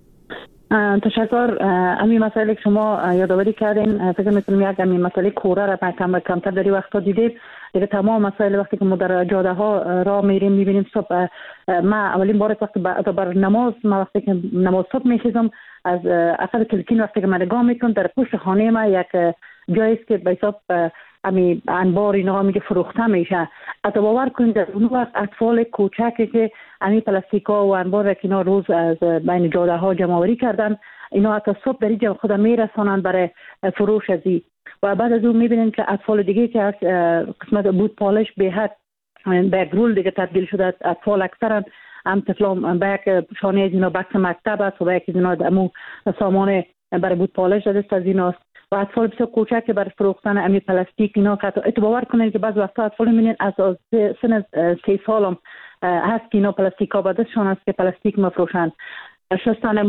Speaker 6: تشکر. امی مسائل که شما یادآوری کردین، فکر می‌کنم یک امی مسئله کوره را کمتر در وقتا دیدیم. دیگه تمام مسائل وقتی که ما در جاده ها راه میریم میبینیم. صبح ما اولین بار وقتی بر نماز، ما وقتی که نماز صبح میخیزم، از اثر تلکین وقتی که من نگاه میکنم در پشت خانه ما یک جایی است که به حساب امی انبار اینا میگه فروخته میشه. حتی باور کنید در اون وقت اطفال کوچکی که امی پلاستیکا و انبار که اینا روز از بین جاده ها جمع آوری کردن، اینا حتی صبح در اینجا خود میرسانند برای فروش ازی. و بعد از اون میبینیم که اطفال دیگه که از قسمت بود پالش به حد به یک رول دیگه تبدیل شده. اطفال اکثرا هم طفلان به یک شانه از اینا بکس مکتب است و به یک از اینا امو سامان برای بود پالش دست از ایناست. و اطفال بسیار کوچک که برای فروختن امی پلاستیک اینا که باور کنید که بعض وقتا اطفال میبینید از سن 3 سال هم هست که اینا پلاستیکا به دستشان است که پلاستیک مفروشند. شستن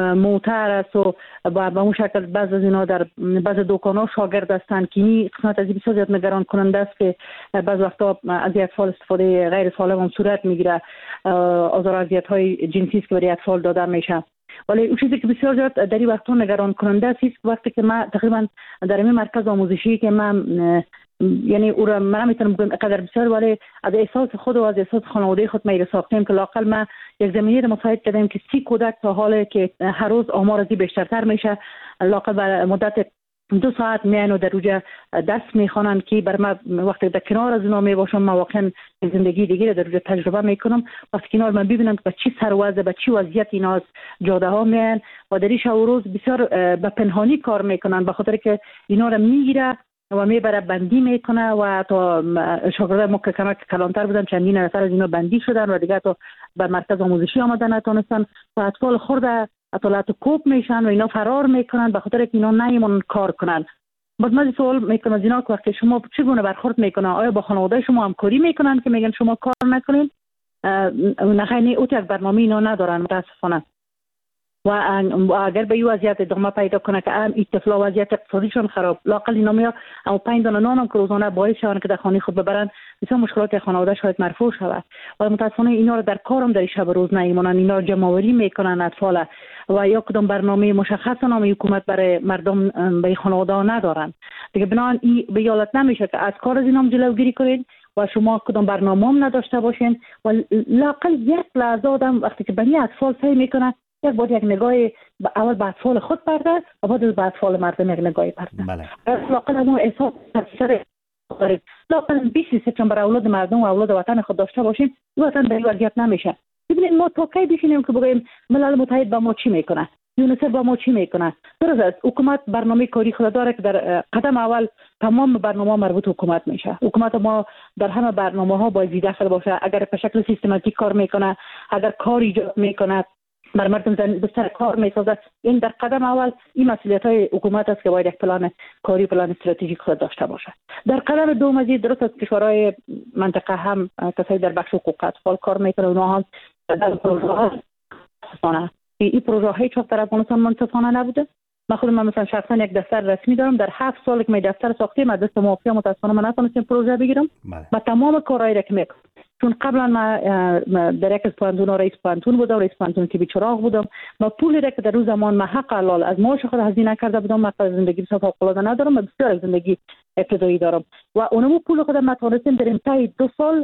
Speaker 6: موتر است و با اون شکل بعض از اینا در بعض دکان‌ها شاگرد هستند که این قسمت از این بسیار زیاد نگران کننده است که بعض وقتا از اطفال استفاده غیر سالم هم صورت میگیره. آزار و اذیت‌های جنسی است که برای اطفال داده میشه. ولی اون چیزی که بسیار زیاد در این وقتا نگران کننده است وقتی که ما تقریبا در این مرکز آموزشی که من یعنی او را من میتونم بگم قدر بسیار، ولی از احساس خود و از احساس خانواده خود ما ساختیم که لاقل ما یک زمینه مساعد کردیم که 30 کودک تا حالی که هر روز آمار ازی بیشترتر میشه، لاقل برای مدت 2 ساعت میان و در روزه درس میخوانند که بر ما وقتی در کنار از اونا میباشم ما واقعا زندگی دیگه در روزه تجربه میکنم. وقتی کنار من ببینم که چی سروازه به چی وضعیت اینا از جاده ها میان و در این شب و روز بسیار به پنهانی کار میکنن، به خاطر که اینا را میگیره و میبره بندی میکنه و تا شاگردای ما که کمک کلانتر بودن چندین نفر از اینا بندی شدن و دیگه تا به مرکز آموزشی آمدن نتونستن و اطفال خورده اطلاعات کوب میشن و اینا فرار میکنن به خاطر که اینا نیمون کار کنن. بعد من سوال میکنم از اینا که وقتی شما چگونه برخورد میکنن؟ آیا با خانواده شما همکاری میکنن که میگن شما کار نکنین؟ نخیر اوت یک برنامه اینا ندارن متاسفانه. و اگر به این وضعیت ادامه پیدا کنه که این طفلا وضعیت اقتصادیشون خراب، لاقل اینا میا اما 5 دانه نان هم که روزانه باعث شون که در خانه خود ببرن، بسیار مشکلات خانواده شاید مرفوع شود. و متاسفانه اینا رو در کارم در شب روز نمیمونن، اینا رو جمع آوری میکنن اطفال و یا کدام برنامه مشخص نام حکومت برای مردم به خانواده ندارن. دیگه بنابراین این به یالت نمیشه که از کار از اینا جلوگیری کنید و شما کدام برنامه هم نداشته باشین و لاقل یک لحظه آدم وقتی که به اطفال سعی میکنه یک بار یک نگاه اول به اطفال خود پرده و بعد به اطفال مردم یک نگاهی پرده. بله. لاقل از اون احساس تفسیر دارید. لاقل 20 برای اولاد مردم و اولاد وطن خود داشته باشین، این وطن به این وضعیت نمیشه. ببینید ما تا کی بشینیم که بگیم ملل متحد با ما چی میکنه؟ یونیسف با ما چی میکنه؟ درست است، حکومت برنامه کاری خود داره که در قدم اول تمام برنامه مربوط حکومت میشه. حکومت ما در همه برنامه ها باید داخل باشه. اگر به شکل سیستماتیک کار میکنه، اگر کار ایجاد میکنه، بر مردم بستر کار میسازه، این در قدم اول این مسئولیت های حکومت است که باید یک پلان کاری، پلان استراتژیک خود داشته باشه. در قدم دوم از درست است، کشورهای منطقه هم کسایی در بخش حقوق اطفال کار میکنه، اونها هم در پروژه ها این پروژه هیچ وقت در افغانستان منصفانه نبوده. من مثلا شخصا یک دفتر رسمی دارم، در 7 سال که من دفتر ساختم از دست مافیا متاسفانه من نتونستم پروژه بگیرم و تمام کارهایی را که میکنم، چون قبلا من در یک از پانتون رئیس پانتون بودم، رئیس پانتون که بیچراغ بودم و پولی را که در روز زمان من حق حلال از معاش خود هزینه کرده بودم، من زندگی فوق العاده ندارم و بسیار از زندگی ابتدایی دارم و اونمو پول خودم متونستم در انتهای 2 سال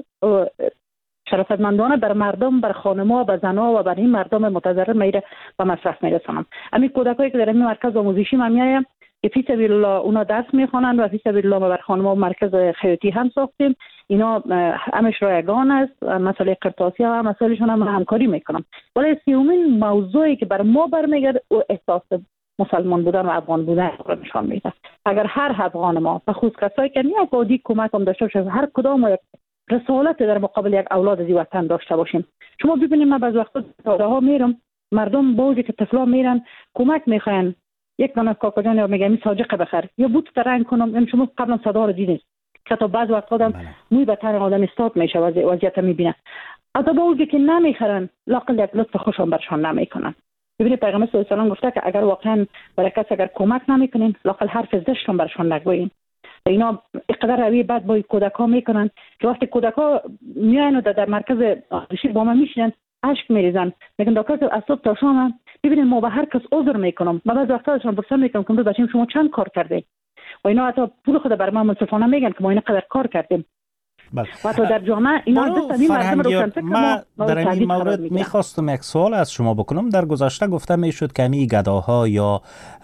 Speaker 6: شرافتمندانه بر مردم، بر خانم‌ها، بر زن‌ها و بر این مردم متضرر میره و مصرف میرسونم. همین کودکایی که در این مرکز آموزشی من میایم که فی سبیل الله اونا درس میخوانند و فی سبیل الله بر خانم‌ها مرکز خیاطی هم ساختیم. اینا همش رایگان است، مسئله قرطاسی و مسائلشون هم همکاری میکنم. ولی سومین موضوعی که بر ما برمیگرده او احساس مسلمان بودن و افغان بودن رو نشان میده. اگر هر افغان ما به خصوص کسایی که یک عادی کمک هم داشته باشه، هر کدام یک رسالت در مقابل یک اولاد از وطن داشته باشیم. شما ببینید من بعضی وقتا ها میرم، مردم باوجی که طفلا میرن کمک میخواین، یک دانه کاکا جان یا میگم ساجق بخر یا بوت ترنگ کنم، این شما قبلا صدا رو دیدید که تا بعضی وقتا آدم موی به تن آدم استاد میشه، وضعیت میبینه. از باوجی که نمیخرن لاقل یک لطف خوشم برشان نمیکنن. ببینید پیغمبر صلی الله علیه و آله گفته که اگر واقعا برای کس اگر کمک نمیکنین لاقل حرف زشتم برشان نگوین. اینا اقدار روی بعد با کودک‌ها میکنن که وقتی کودک‌ها میاین و در مرکز آموزشی با ما میشینن اشک میریزن، میگن دکتر از صبح تا شام ببینید ما به هر کس عذر میکنم، ما بعضی وقتا ازشون پرسش میکنم که بچه‌م شما چند کار کردید و اینا حتی پول خود بر ما منصفانه میگن که ما اینا قدر کار کردیم. و تو در جامعه اینا دست مردم رو کنن.
Speaker 3: ما در این مورد میخواستم یک سوال از شما بکنم. در گذشته گفته میشد که می گداها یا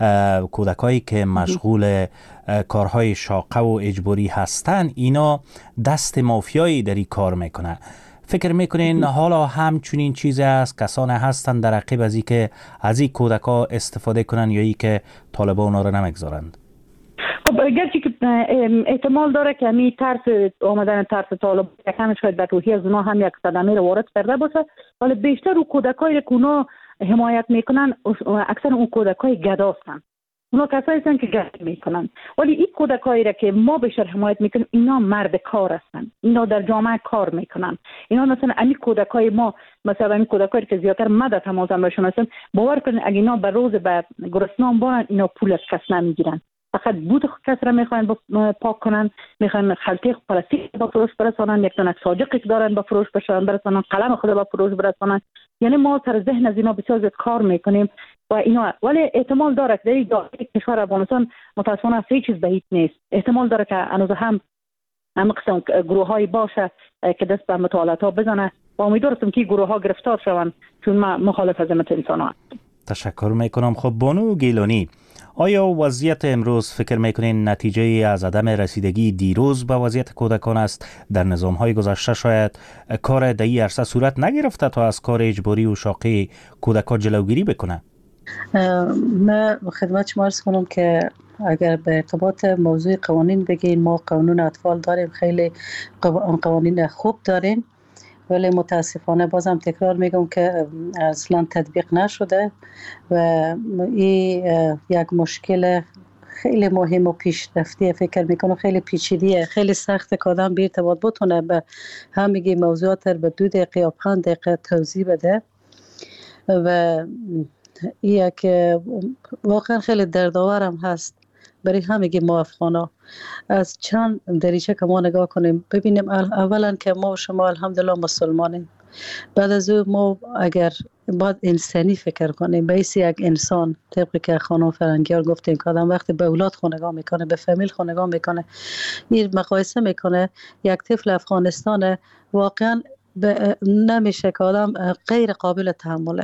Speaker 3: کودکایی که مشغول کارهای شاقه و اجباری هستن اینا دست مافیایی در این کار میکنه. فکر میکنین حالا همچنین چیزی است، کسانی هستن در عقب از اینکه از این کودکا استفاده کنن یا ای که طالبان اونا رو نمیگذارند؟
Speaker 6: خب گرچه که احتمال داره که می ترس آمدن ترس طالب یکم شاید به روحی از اونا هم یک صدمه رو وارد کرده باشه، ولی بیشتر اون کودکایی که اونا حمایت میکنن اکثر اون کودکای گدا هستن. اونا کسایی هستن که گدا میکنن، ولی این کودکایی که ما بیشتر حمایت میکنیم اینا مرد کار هستن، اینا در جامعه کار میکنن. اینا مثلا این کودکای ما، مثلا این کودکایی که زیاتر مدد تمازن بهشون هستن، باور کنید اگه اینا به روز به گرسنه بارن اینا پول از کس نمیگیرن، فقط بود کس را میخواین پاک کنن، میخواین خلطه پلاستیک با فروش برسانن، یک دانه ساجقی که دارن با فروش برسانن، قلم خود با فروش برسانن. یعنی ما سر ذهن از اینا بسیار زیاد کار میکنیم و اینا، ولی احتمال داره که در این داخل کشور افغانستان متاسفانه هیچ چیز بهیت نیست. احتمال داره که هنوز هم قسم گروه های باشه که دست به مطالعات ها بزنه و امیدوارم که گروه ها گرفتار شوند، چون ما مخالف عظمت انسان هستیم.
Speaker 3: تشکر میکنم. خب بانو گیلانی، آیا وضعیت امروز فکر میکنین نتیجه از عدم رسیدگی دیروز به وضعیت کودکان است؟ در نظام‌های گذشته شاید کار در این عرصه صورت نگرفته تا از کار اجباری و شاقی کودکان جلوگیری بکنه؟
Speaker 7: من خدمت شما عرض کنم که اگر به ارتباط موضوع قوانین بگین، ما قانون اطفال داریم، خیلی قوانین خوب داریم، ولی متاسفانه بازم تکرار میگم که اصلا تطبیق نشده و این یک مشکل خیلی مهم و پیشرفتی فکر میکنم، خیلی پیچیدیه، خیلی سخته که آدم به ارتباط بتونه به همگی موضوعات رو به 2 دقیقه یا 5 دقیقه توضیح بده و این که واقعا خیلی دردآورم هست برای همگی ما افغانا. از چند دریچه که ما نگاه کنیم ببینیم، اولا که ما و شما الحمدلله مسلمانیم، بعد از او ما اگر باید انسانی فکر کنیم، به ایسی یک انسان، طبقی که خانم فرنگیار گفتیم که آدم وقتی به اولاد خود نگاه میکنه، به فامیل خود نگاه میکنه، این مقایسه میکنه، یک طفل افغانستان واقعا نمیشه که آدم غیر قابل تحمله.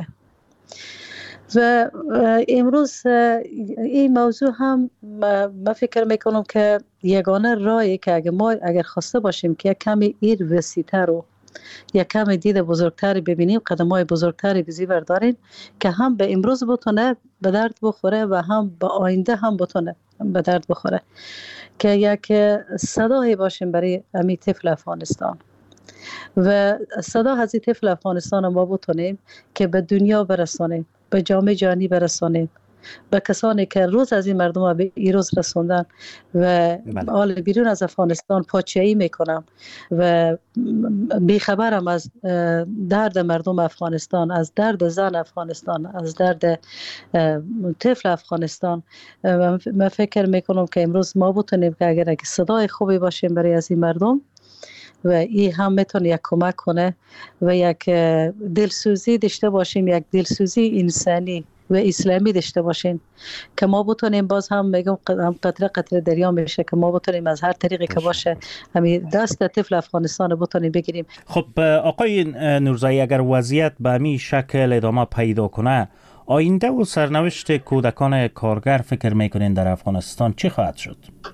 Speaker 7: و امروز این موضوع هم من فکر میکنم که یگانه راهی که اگر خواسته باشیم که یک کمی این وسیع‌تر رو یک کم دید بزرگتری ببینیم، قدم‌های بزرگتری بزی برداریم که هم به امروز بتونه به درد بخوره و هم به آینده هم بتونه به درد بخوره، که یک صدایی باشیم برای امی طفل افغانستان و صدا از این طفل افغانستان ما بتونیم که به دنیا برسانیم، به جامعه جهانی برسانیم، به کسانی که روز از این مردم به این روز رسوندن و حال بیرون از افغانستان پاچه‌ای میکنم و بیخبرم از درد مردم افغانستان، از درد زن افغانستان، از درد طفل افغانستان. من فکر میکنم که امروز ما بتونیم که اگر صدای خوبی باشیم برای از این مردم و این هم میتونه یک کمک کنه و یک دلسوزی داشته باشیم، یک دلسوزی انسانی و اسلامی داشته باشیم که ما بتونیم، باز هم میگم هم قطره قطره دریا میشه، که ما بتونیم از هر طریقی که باشه همین دست طفل افغانستان بتونیم بگیریم.
Speaker 3: خب آقای نورزایی، اگر وضعیت به همین شکل ادامه پیدا کنه، آینده و سرنوشت کودکان کارگر فکر میکنین در افغانستان چی خواهد شد؟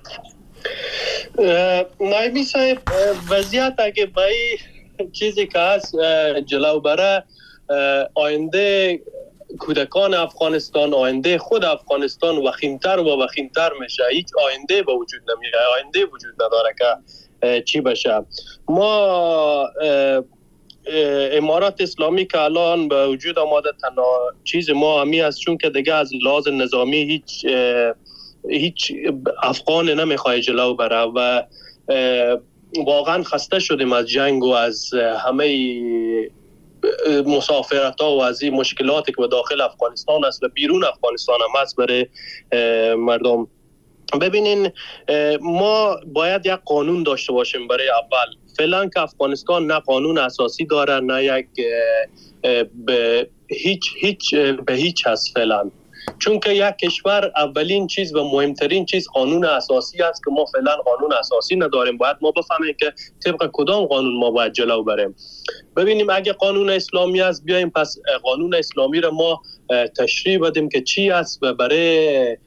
Speaker 8: نایمی صاحب، وضعیت اگه به چیزی که هست جلو بره، آینده کودکان افغانستان، آینده خود افغانستان وخیمتر و وخیمتر میشه. هیچ آینده به وجود نمیاد، آینده وجود نداره که چی بشه. ما امارات اسلامی که الان به وجود آمده، تنها چیز ما همی است، چون که دیگه از لحاظ نظامی هیچ افغان نمیخواد جلو بره و واقعا خسته شدیم از جنگ و از همه مسافرت ها و از این مشکلاتی که داخل افغانستان است و بیرون افغانستان هم هست برای مردم. ببینین، ما باید یک قانون داشته باشیم برای اول. فعلا که افغانستان نه قانون اساسی داره، نه یک به هیچ هست فعلا. چون که یک کشور اولین چیز و مهمترین چیز قانون اساسی است که ما فعلا قانون اساسی نداریم. باید ما بفهمیم که طبق کدام قانون ما باید جلو بریم. ببینیم اگه قانون اسلامی است، بیایم پس قانون اسلامی را ما تشریح بدیم که چی است و برای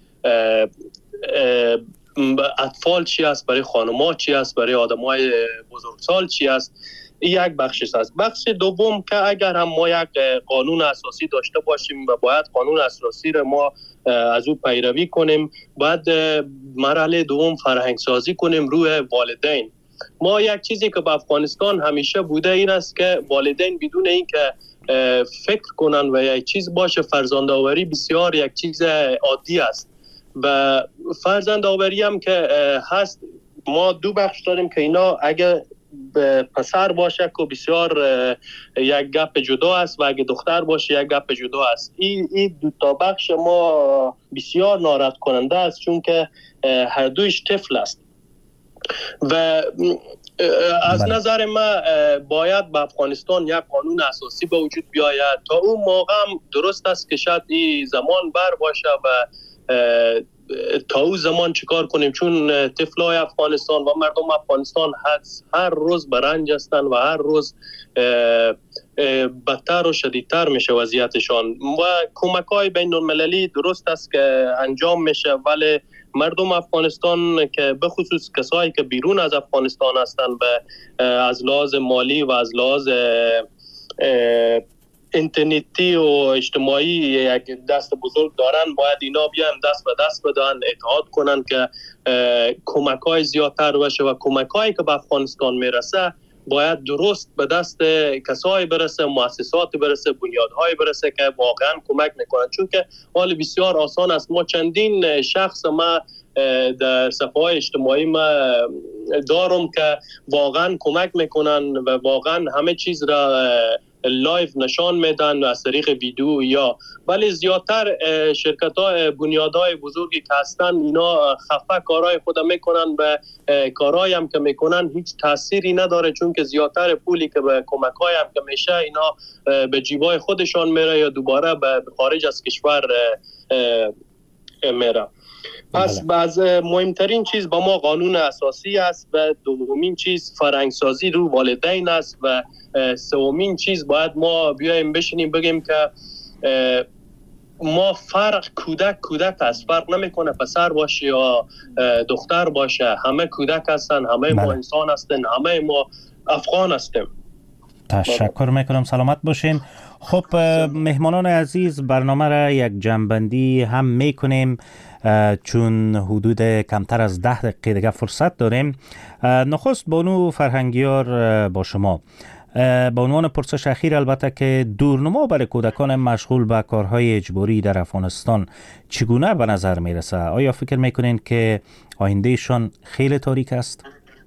Speaker 8: اطفال چی است، برای خانم‌ها چی است، برای آدم‌های بزرگسال چی است. این یک بخشش است. بخش دوم که اگر هم ما یک قانون اساسی داشته باشیم و باید قانون اساسی را ما از او پیروی کنیم، باید مرحله دوم فرهنگ سازی کنیم روی والدین. ما یک چیزی که به افغانستان همیشه بوده این است که والدین بدون این که فکر کنن و یک چیز باشه، فرزندآوری بسیار یک چیز عادی است و فرزندآوری هم که هست، ما دو بخش داریم که اینا اگه پسر باشه که بسیار یک گپ جدا است و اگه دختر باشه یک گپ جدا است. این دو تا بخش ما بسیار ناراحت کننده است، چون که هر دویش طفل است و از نظر ما باید به افغانستان یک قانون اساسی به وجود بیاید. تا اون موقع هم درست است که شاید این زمان بر باشه و تا اون زمان چیکار کنیم، چون طفلای افغانستان و مردم افغانستان هر روز برنج هستند و هر روز بدتر و شدیدتر میشه وضعیتشان و کمک‌های بین المللی درست است که انجام میشه، ولی مردم افغانستان که به خصوص کسایی که بیرون از افغانستان هستند از لحاظ مالی و از لحاظ اینترنتی و اجتماعی یک دست بزرگ دارن، باید اینا بیان دست به دست بدن، اتحاد کنن که کمک‌های زیادتر بشه و کمک‌هایی که به افغانستان میرسه باید درست به دست کسایی برسه، مؤسساتی برسه، بنیادهایی برسه که واقعا کمک میکنن. چون که حال بسیار آسان است. ما چندین شخص ما در صفحه‌های اجتماعی ما دارم که واقعا کمک میکنن و واقعا همه چیز را لایو نشان میدن از طریق ویدیو یا، ولی زیادتر شرکت‌ها بنیادهای بزرگی که هستن اینا خفه کارهای خود میکنن و کارهایی هم که میکنن هیچ تأثیری نداره، چون که زیادتر پولی که به کمک‌های هم که میشه اینا به جیبای خودشان میره یا دوباره به خارج از کشور میره. پس بعض مهمترین چیز با ما قانون اساسی است و دومین چیز فرهنگسازی رو والدین است و سومین چیز باید ما بیایم بشینیم بگیم که ما فرق کودک است، فرق نمیکنه پسر باشه یا دختر باشه، همه کودک هستن، همه ما انسان هستن، همه ما افغان هستیم.
Speaker 3: تشکر میکنم، سلامت باشین. خب مهمانان عزیز، برنامه را یک جنبندی هم میکنیم چون حدود کمتر از 10 دقیقه دیگه فرصت داریم. نخست بانو فرهنگیار با شما با عنوان پرسش اخیر، البته که دورنما برای کودکان مشغول به کارهای اجباری در افغانستان چگونه به نظر میرسه؟ آیا فکر میکنین که آیندهشان خیلی تاریک است؟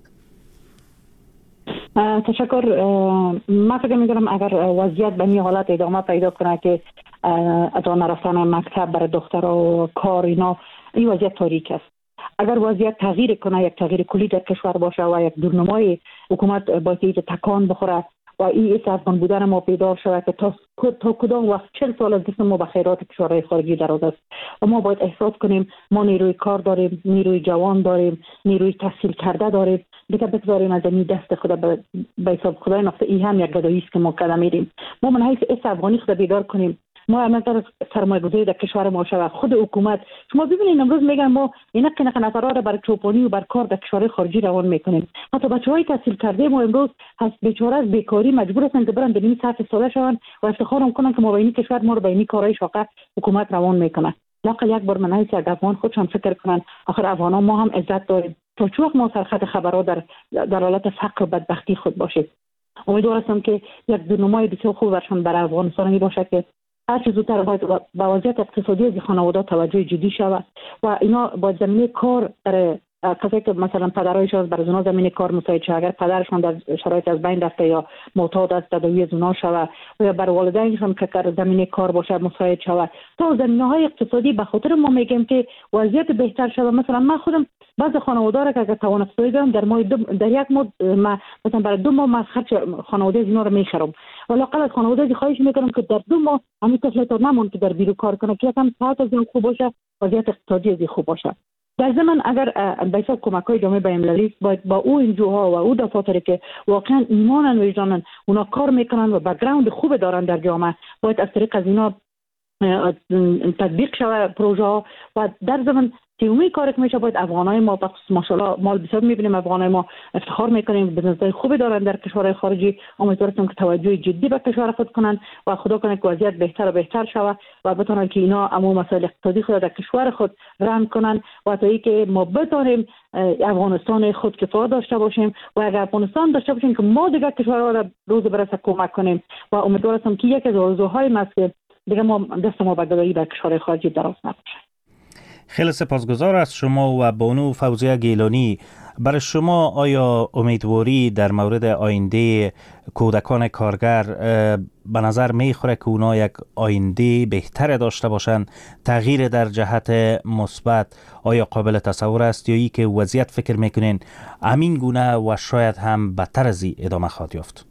Speaker 6: تشکر. من فکر می‌کنم اگر وضعیت به این حالت ادامه پیدا کنه که از آن رفتن مکتب برای دخترها و کار اینا، این وضعیت تاریک است. اگر وضعیت تغییر کنه، یک تغییر کلی در کشور باشه و یک دورنمای حکومت باید تکان بخوره و این افغان بودن ما پیدا شود که تا کدام وقت 40 سال از دست ما به خیرات کشورهای خارجی دراز است و ما باید احساس کنیم ما نیروی کار داریم، نیروی جوان داریم، نیروی تحصیل کرده داریم، دیگه بگذاریم از این دست خدا به حساب خدای نفته. این هم یک گدایی است که ما کردم میریم. ما من حیث افغانی خدا بیدار کنیم. ما امروز سرمایه گذاری در کشور ما شود. خود حکومت، شما ببینید امروز میگن ما اینا که نفرات را برای چوپانی و بر کار در کشورهای خارجی روان میکنیم. حتی بچهای تحصیل کرده ما امروز از بیچاره از بیکاری مجبور هستن که برن در این صف ساده شون و افتخار کنن که ما به این کشور ما رو به این کارهای شاقه حکومت روان میکنه. لاقل یک بار من حیث یک افغان خودشان فکر کنن آخر افغانا ما هم عزت داریم. تا چه وقت ما سرخط خبرها در حالت فقر و بدبختی خود باشیم؟ امیدوارم که یک دورنمای بسیار خوب برای افغانستان باشه که هر چه زودتر باید به وضعیت اقتصادی از خانواده توجه جدی شود و اینا با زمینه کار در کسایی که مثلا پدرایشان برای اونا زمینه کار مساعد شود. اگر پدرشان در شرایط از بین رفته یا معتاد است تداوی از اونا شود و یا برای والدینشان که در زمینه کار باشه مساعد شود. تا زمینه‌های اقتصادی به خاطر ما میگیم که وضعیت بهتر شود. مثلا من خودم بعض خانواده‌ها که اگر توان اقتصادی دارم در یک ماه مثلا برای 2 ماه من خرج خانواده از اینا رو میخرم. ولی از خانواده خواهش میکنم که در 2 ماه همین طفلتا نمون که در بیرو کار کنه که یکم ساعت از خوب باشه، وضعیت اقتصادی از خوب باشه. در زمان اگر به حساب کمک‌های جامعه بین‌المللی باید با او انجوها و او دفاتری که واقعا ایمانن و وجدانن اونا کار میکنن و بک‌گراند خوب دارن در جامعه، باید از طریق از اینا تطبیق شود پروژه ها و در زمان تیومی کار که میشه باید افغانای ما ماشاءالله مال بسیار میبینیم، افغانای ما افتخار میکنیم بزنس‌های خوبی دارن در کشورهای خارجی. امیدوارم که توجه جدی به کشور خود کنن و خدا کنه که وضعیت بهتر و بهتر شود و بتونن که اینا عموم مسائل اقتصادی خود در کشور خود رحم کنن و تا اینکه ما بتونیم افغانستان خود کفایت داشته باشیم و اگر افغانستان داشته باشیم که ما دیگه کشورها را روز برسه کمک کنیم و امیدوارم که یک از آرزوهای ما است دیگه ما دست ما به گدایی در کشورهای خارجی دراز نباشه.
Speaker 3: خیلی سپاسگزار از شما و بانو فوزیه گیلانی. برای شما آیا امیدواری در مورد آینده کودکان کارگر به نظر میخوره که اونا یک آینده بهتر داشته باشن، تغییر در جهت مثبت آیا قابل تصور است یا ای که وضعیت فکر میکنین همین گونه و شاید هم بدتر از این ادامه خواهد یافت؟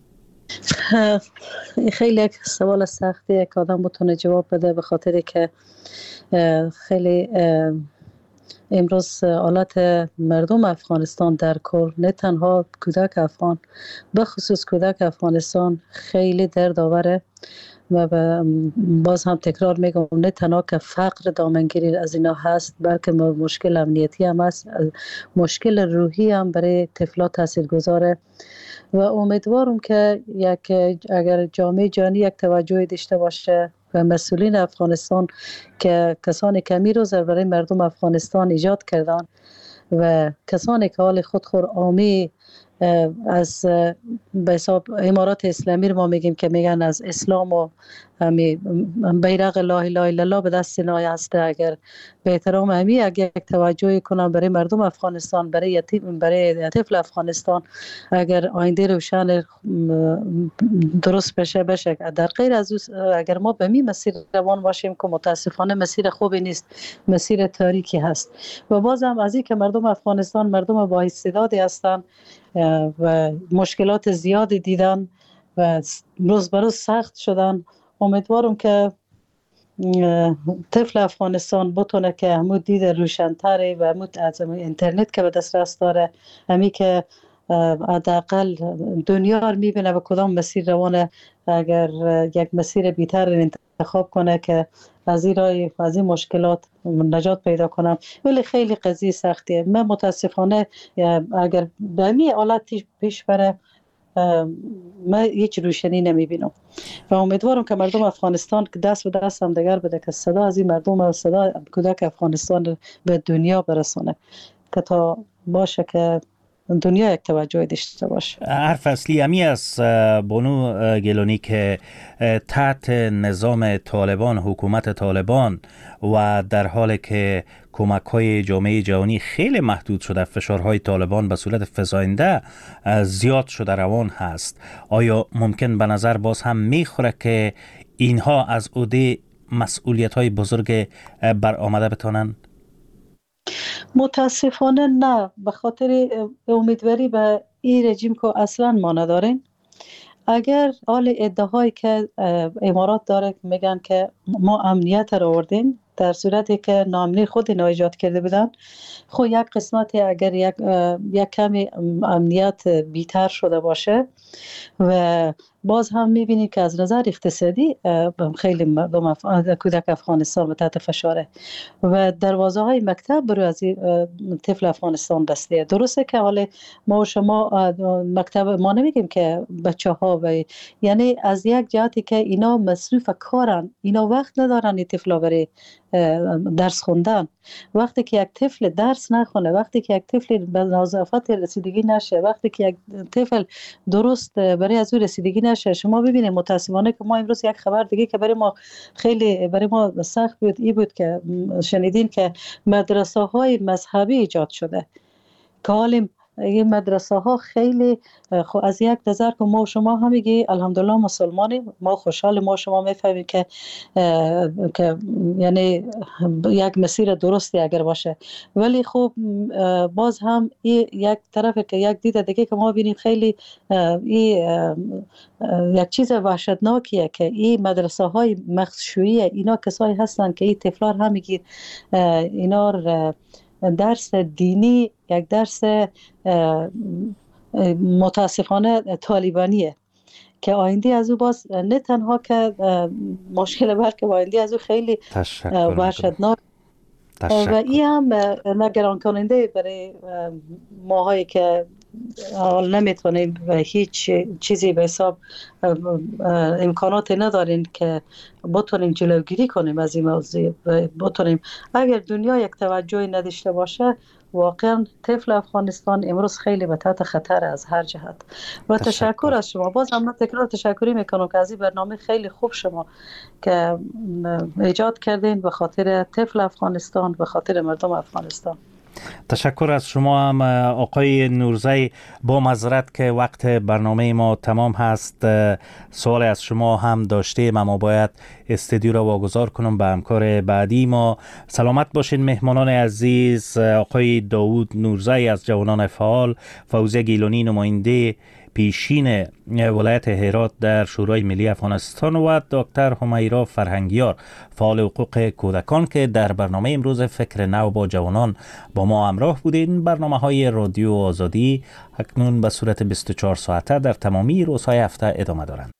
Speaker 7: خیلی یک سوال سختیه که آدم بتونه جواب بده، به خاطر که خیلی امروز حالت مردم افغانستان در کل، نه تنها کودک افغان، به خصوص کودک افغانستان خیلی دردآوره و باز هم تکرار میگم نه تنها که فقر دامنگیری از اینا هست بلکه مشکل امنیتی هم هست، مشکل روحی هم برای طفلات تاثیرگذاره و امیدوارم که اگر جامعه جهانی یک توجه داشته باشه و مسئولین افغانستان که کسانی که می روز برای مردم افغانستان ایجاد کردن و کسانی که حال خودخور عامی از به حساب امارات اسلامی رو ما میگیم که میگن از اسلام و بیرق لا اله الا الله به دست نای هسته، اگر به احترام همی اگر توجه کنن برای مردم افغانستان، برای طفل افغانستان، اگر آینده روشن درست بشه در غیر از اگر ما به می مسیر روان باشیم که متاسفانه مسیر خوبی نیست، مسیر تاریکی هست و بازم از این که مردم افغانستان مردم با استعدادی هستند و مشکلات زیادی دیدن و روز به روز سخت شدن. امیدوارم که طفل افغانستان بتونه که همون دید روشن‌تری و همون از اینترنت که به دسترس داره، همی که حداقل دنیا رو میبینه به کدام مسیر روانه، اگر یک مسیر بهتر انتخاب کنه که از این راه از این مشکلات نجات پیدا کنم. ولی خیلی قضیه سختیه. من متاسفانه اگر به همین حالت پیش بره من هیچ روشنی نمیبینم و امیدوارم که مردم افغانستان که دست به دست هم دیگر بده که صدا از این مردم و صدا کودک افغانستان به دنیا برسونه که تا باشه که دنیا یک توجه داشته باشه.
Speaker 3: حرف اصلی همی است بانو گیلانی که تحت نظام طالبان، حکومت طالبان و در حالی که کمک‌های جامعه جهانی خیلی محدود شده، فشارهای طالبان به صورت فزاینده زیاد شده روان هست، آیا ممکن به نظر باز هم میخوره که اینها از عهده مسئولیت‌های بزرگ برآمده بتونن؟
Speaker 7: متاسفانه نه، به خاطر امیدواری به این رژیم که اصلا ما نداریم. اگر حال ادعاهایی که امارات داره میگن که ما امنیت رو آوردیم، در صورتی که ناامنی خود اینا ایجاد کرده بودن، خب یک قسمتی اگر یک کمی امنیت بیتر شده باشه و باز هم میبینید که از نظر اقتصادی خیلی مردم کودک افغانستان به تحت فشاره و دروازه های مکتب برای از طفل افغانستان بسته. درسته که حالا ما و شما مکتب ما نمیگیم که بچه ها یعنی از یک جهتی که اینا مصروف کارن، اینا وقت ندارن این طفل برای درس خوندن. وقتی که یک طفل درس نخونه، وقتی که یک طفل به نظافت رسیدگی نشه، وقتی که یک طفل درست برای از او رسیدگی نشه، شما ببینید متاسفانه که ما امروز یک خبر دیگه که برای ما سخت بود این بود که شنیدین که مدرسه های مذهبی ایجاد شده که حالا این مدرسه ها خیلی از یک نظر که ما و شما هم میگی الحمدلله مسلمانیم، ما خوشحال، ما شما میفهمیم که یعنی یک مسیر درستی اگر باشه، ولی خب باز هم یک طرف که یک دید دیگه که ما بینیم خیلی یک چیز وحشتناکیه که این مدرسه های مخصوصی اینا کسایی هستن که این طفلار هم میگی اینا درس دینی، یک درس متاسفانه طالبانیه که آینده از او باز نه تنها که مشکل بلکه آینده از او خیلی وحشتناک و این هم نگران کننده برای ماهایی که حال نمیتونیم و هیچ چیزی به حساب امکانات نداریم که بتونیم جلوگیری کنیم از این موضوع و بتونیم اگر دنیا یک توجهی نداشته باشه واقعا طفل افغانستان امروز خیلی به تحت خطر از هر جهت. و تشکر از شما، باز هم تکرار تشکری میکنم که از این برنامه خیلی خوب شما که ایجاد کردین به خاطر طفل افغانستان، به خاطر مردم افغانستان.
Speaker 3: تشکر از شما هم آقای نورزی. با معذرت که وقت برنامه ما تمام هست، سوال از شما هم داشتیم اما باید استودیو را واگذار کنم به همکار بعدی ما. سلامت باشین مهمانان عزیز. آقای داوود نورزی از جوانان فعال، فوزیه گیلانی نماینده پیشین ولایت هرات در شورای ملی افغانستان و دکتر همیرا فرهنگیار فعال حقوق کودکان که در برنامه امروز فکر نو با جوانان با ما همراه بودین. برنامه‌های رادیو آزادی اکنون به صورت 24 ساعته در تمامی روزهای هفته ادامه دارند.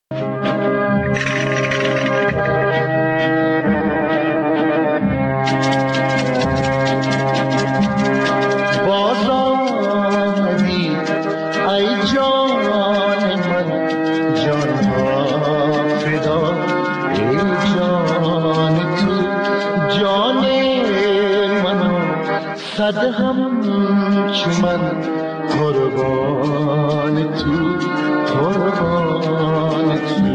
Speaker 10: صد هم چمن قربان تو، قربان تو.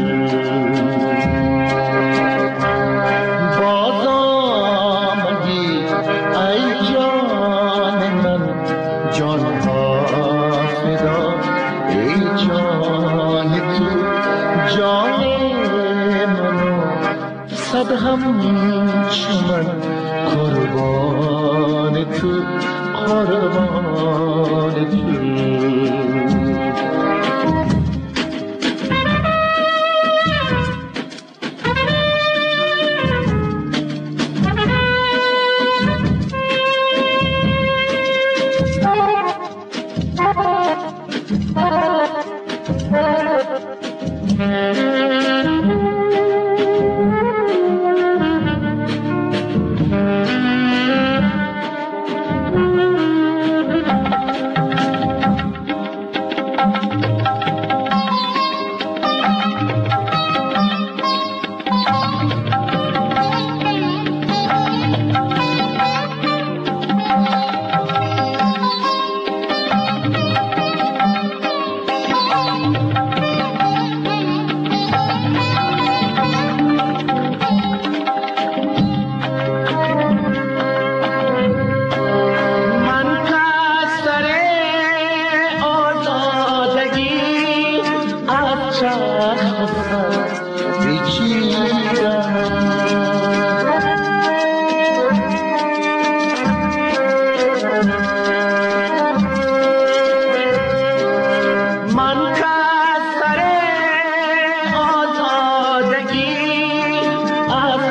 Speaker 10: باز آمدی ای جان من، جان ها فدا ای جان تو، جان منو صد هم چمن قربان تو، قربان تو.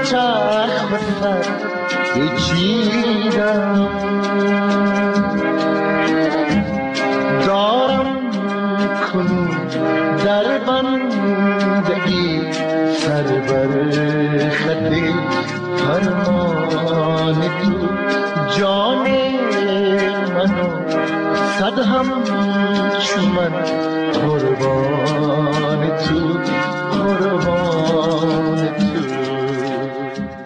Speaker 10: چرخ به سر پیچیدم، دارم کنون در بندگی سر بر خط فرمان تو، جان منو صد هم چو من قربان تو، قربان تو.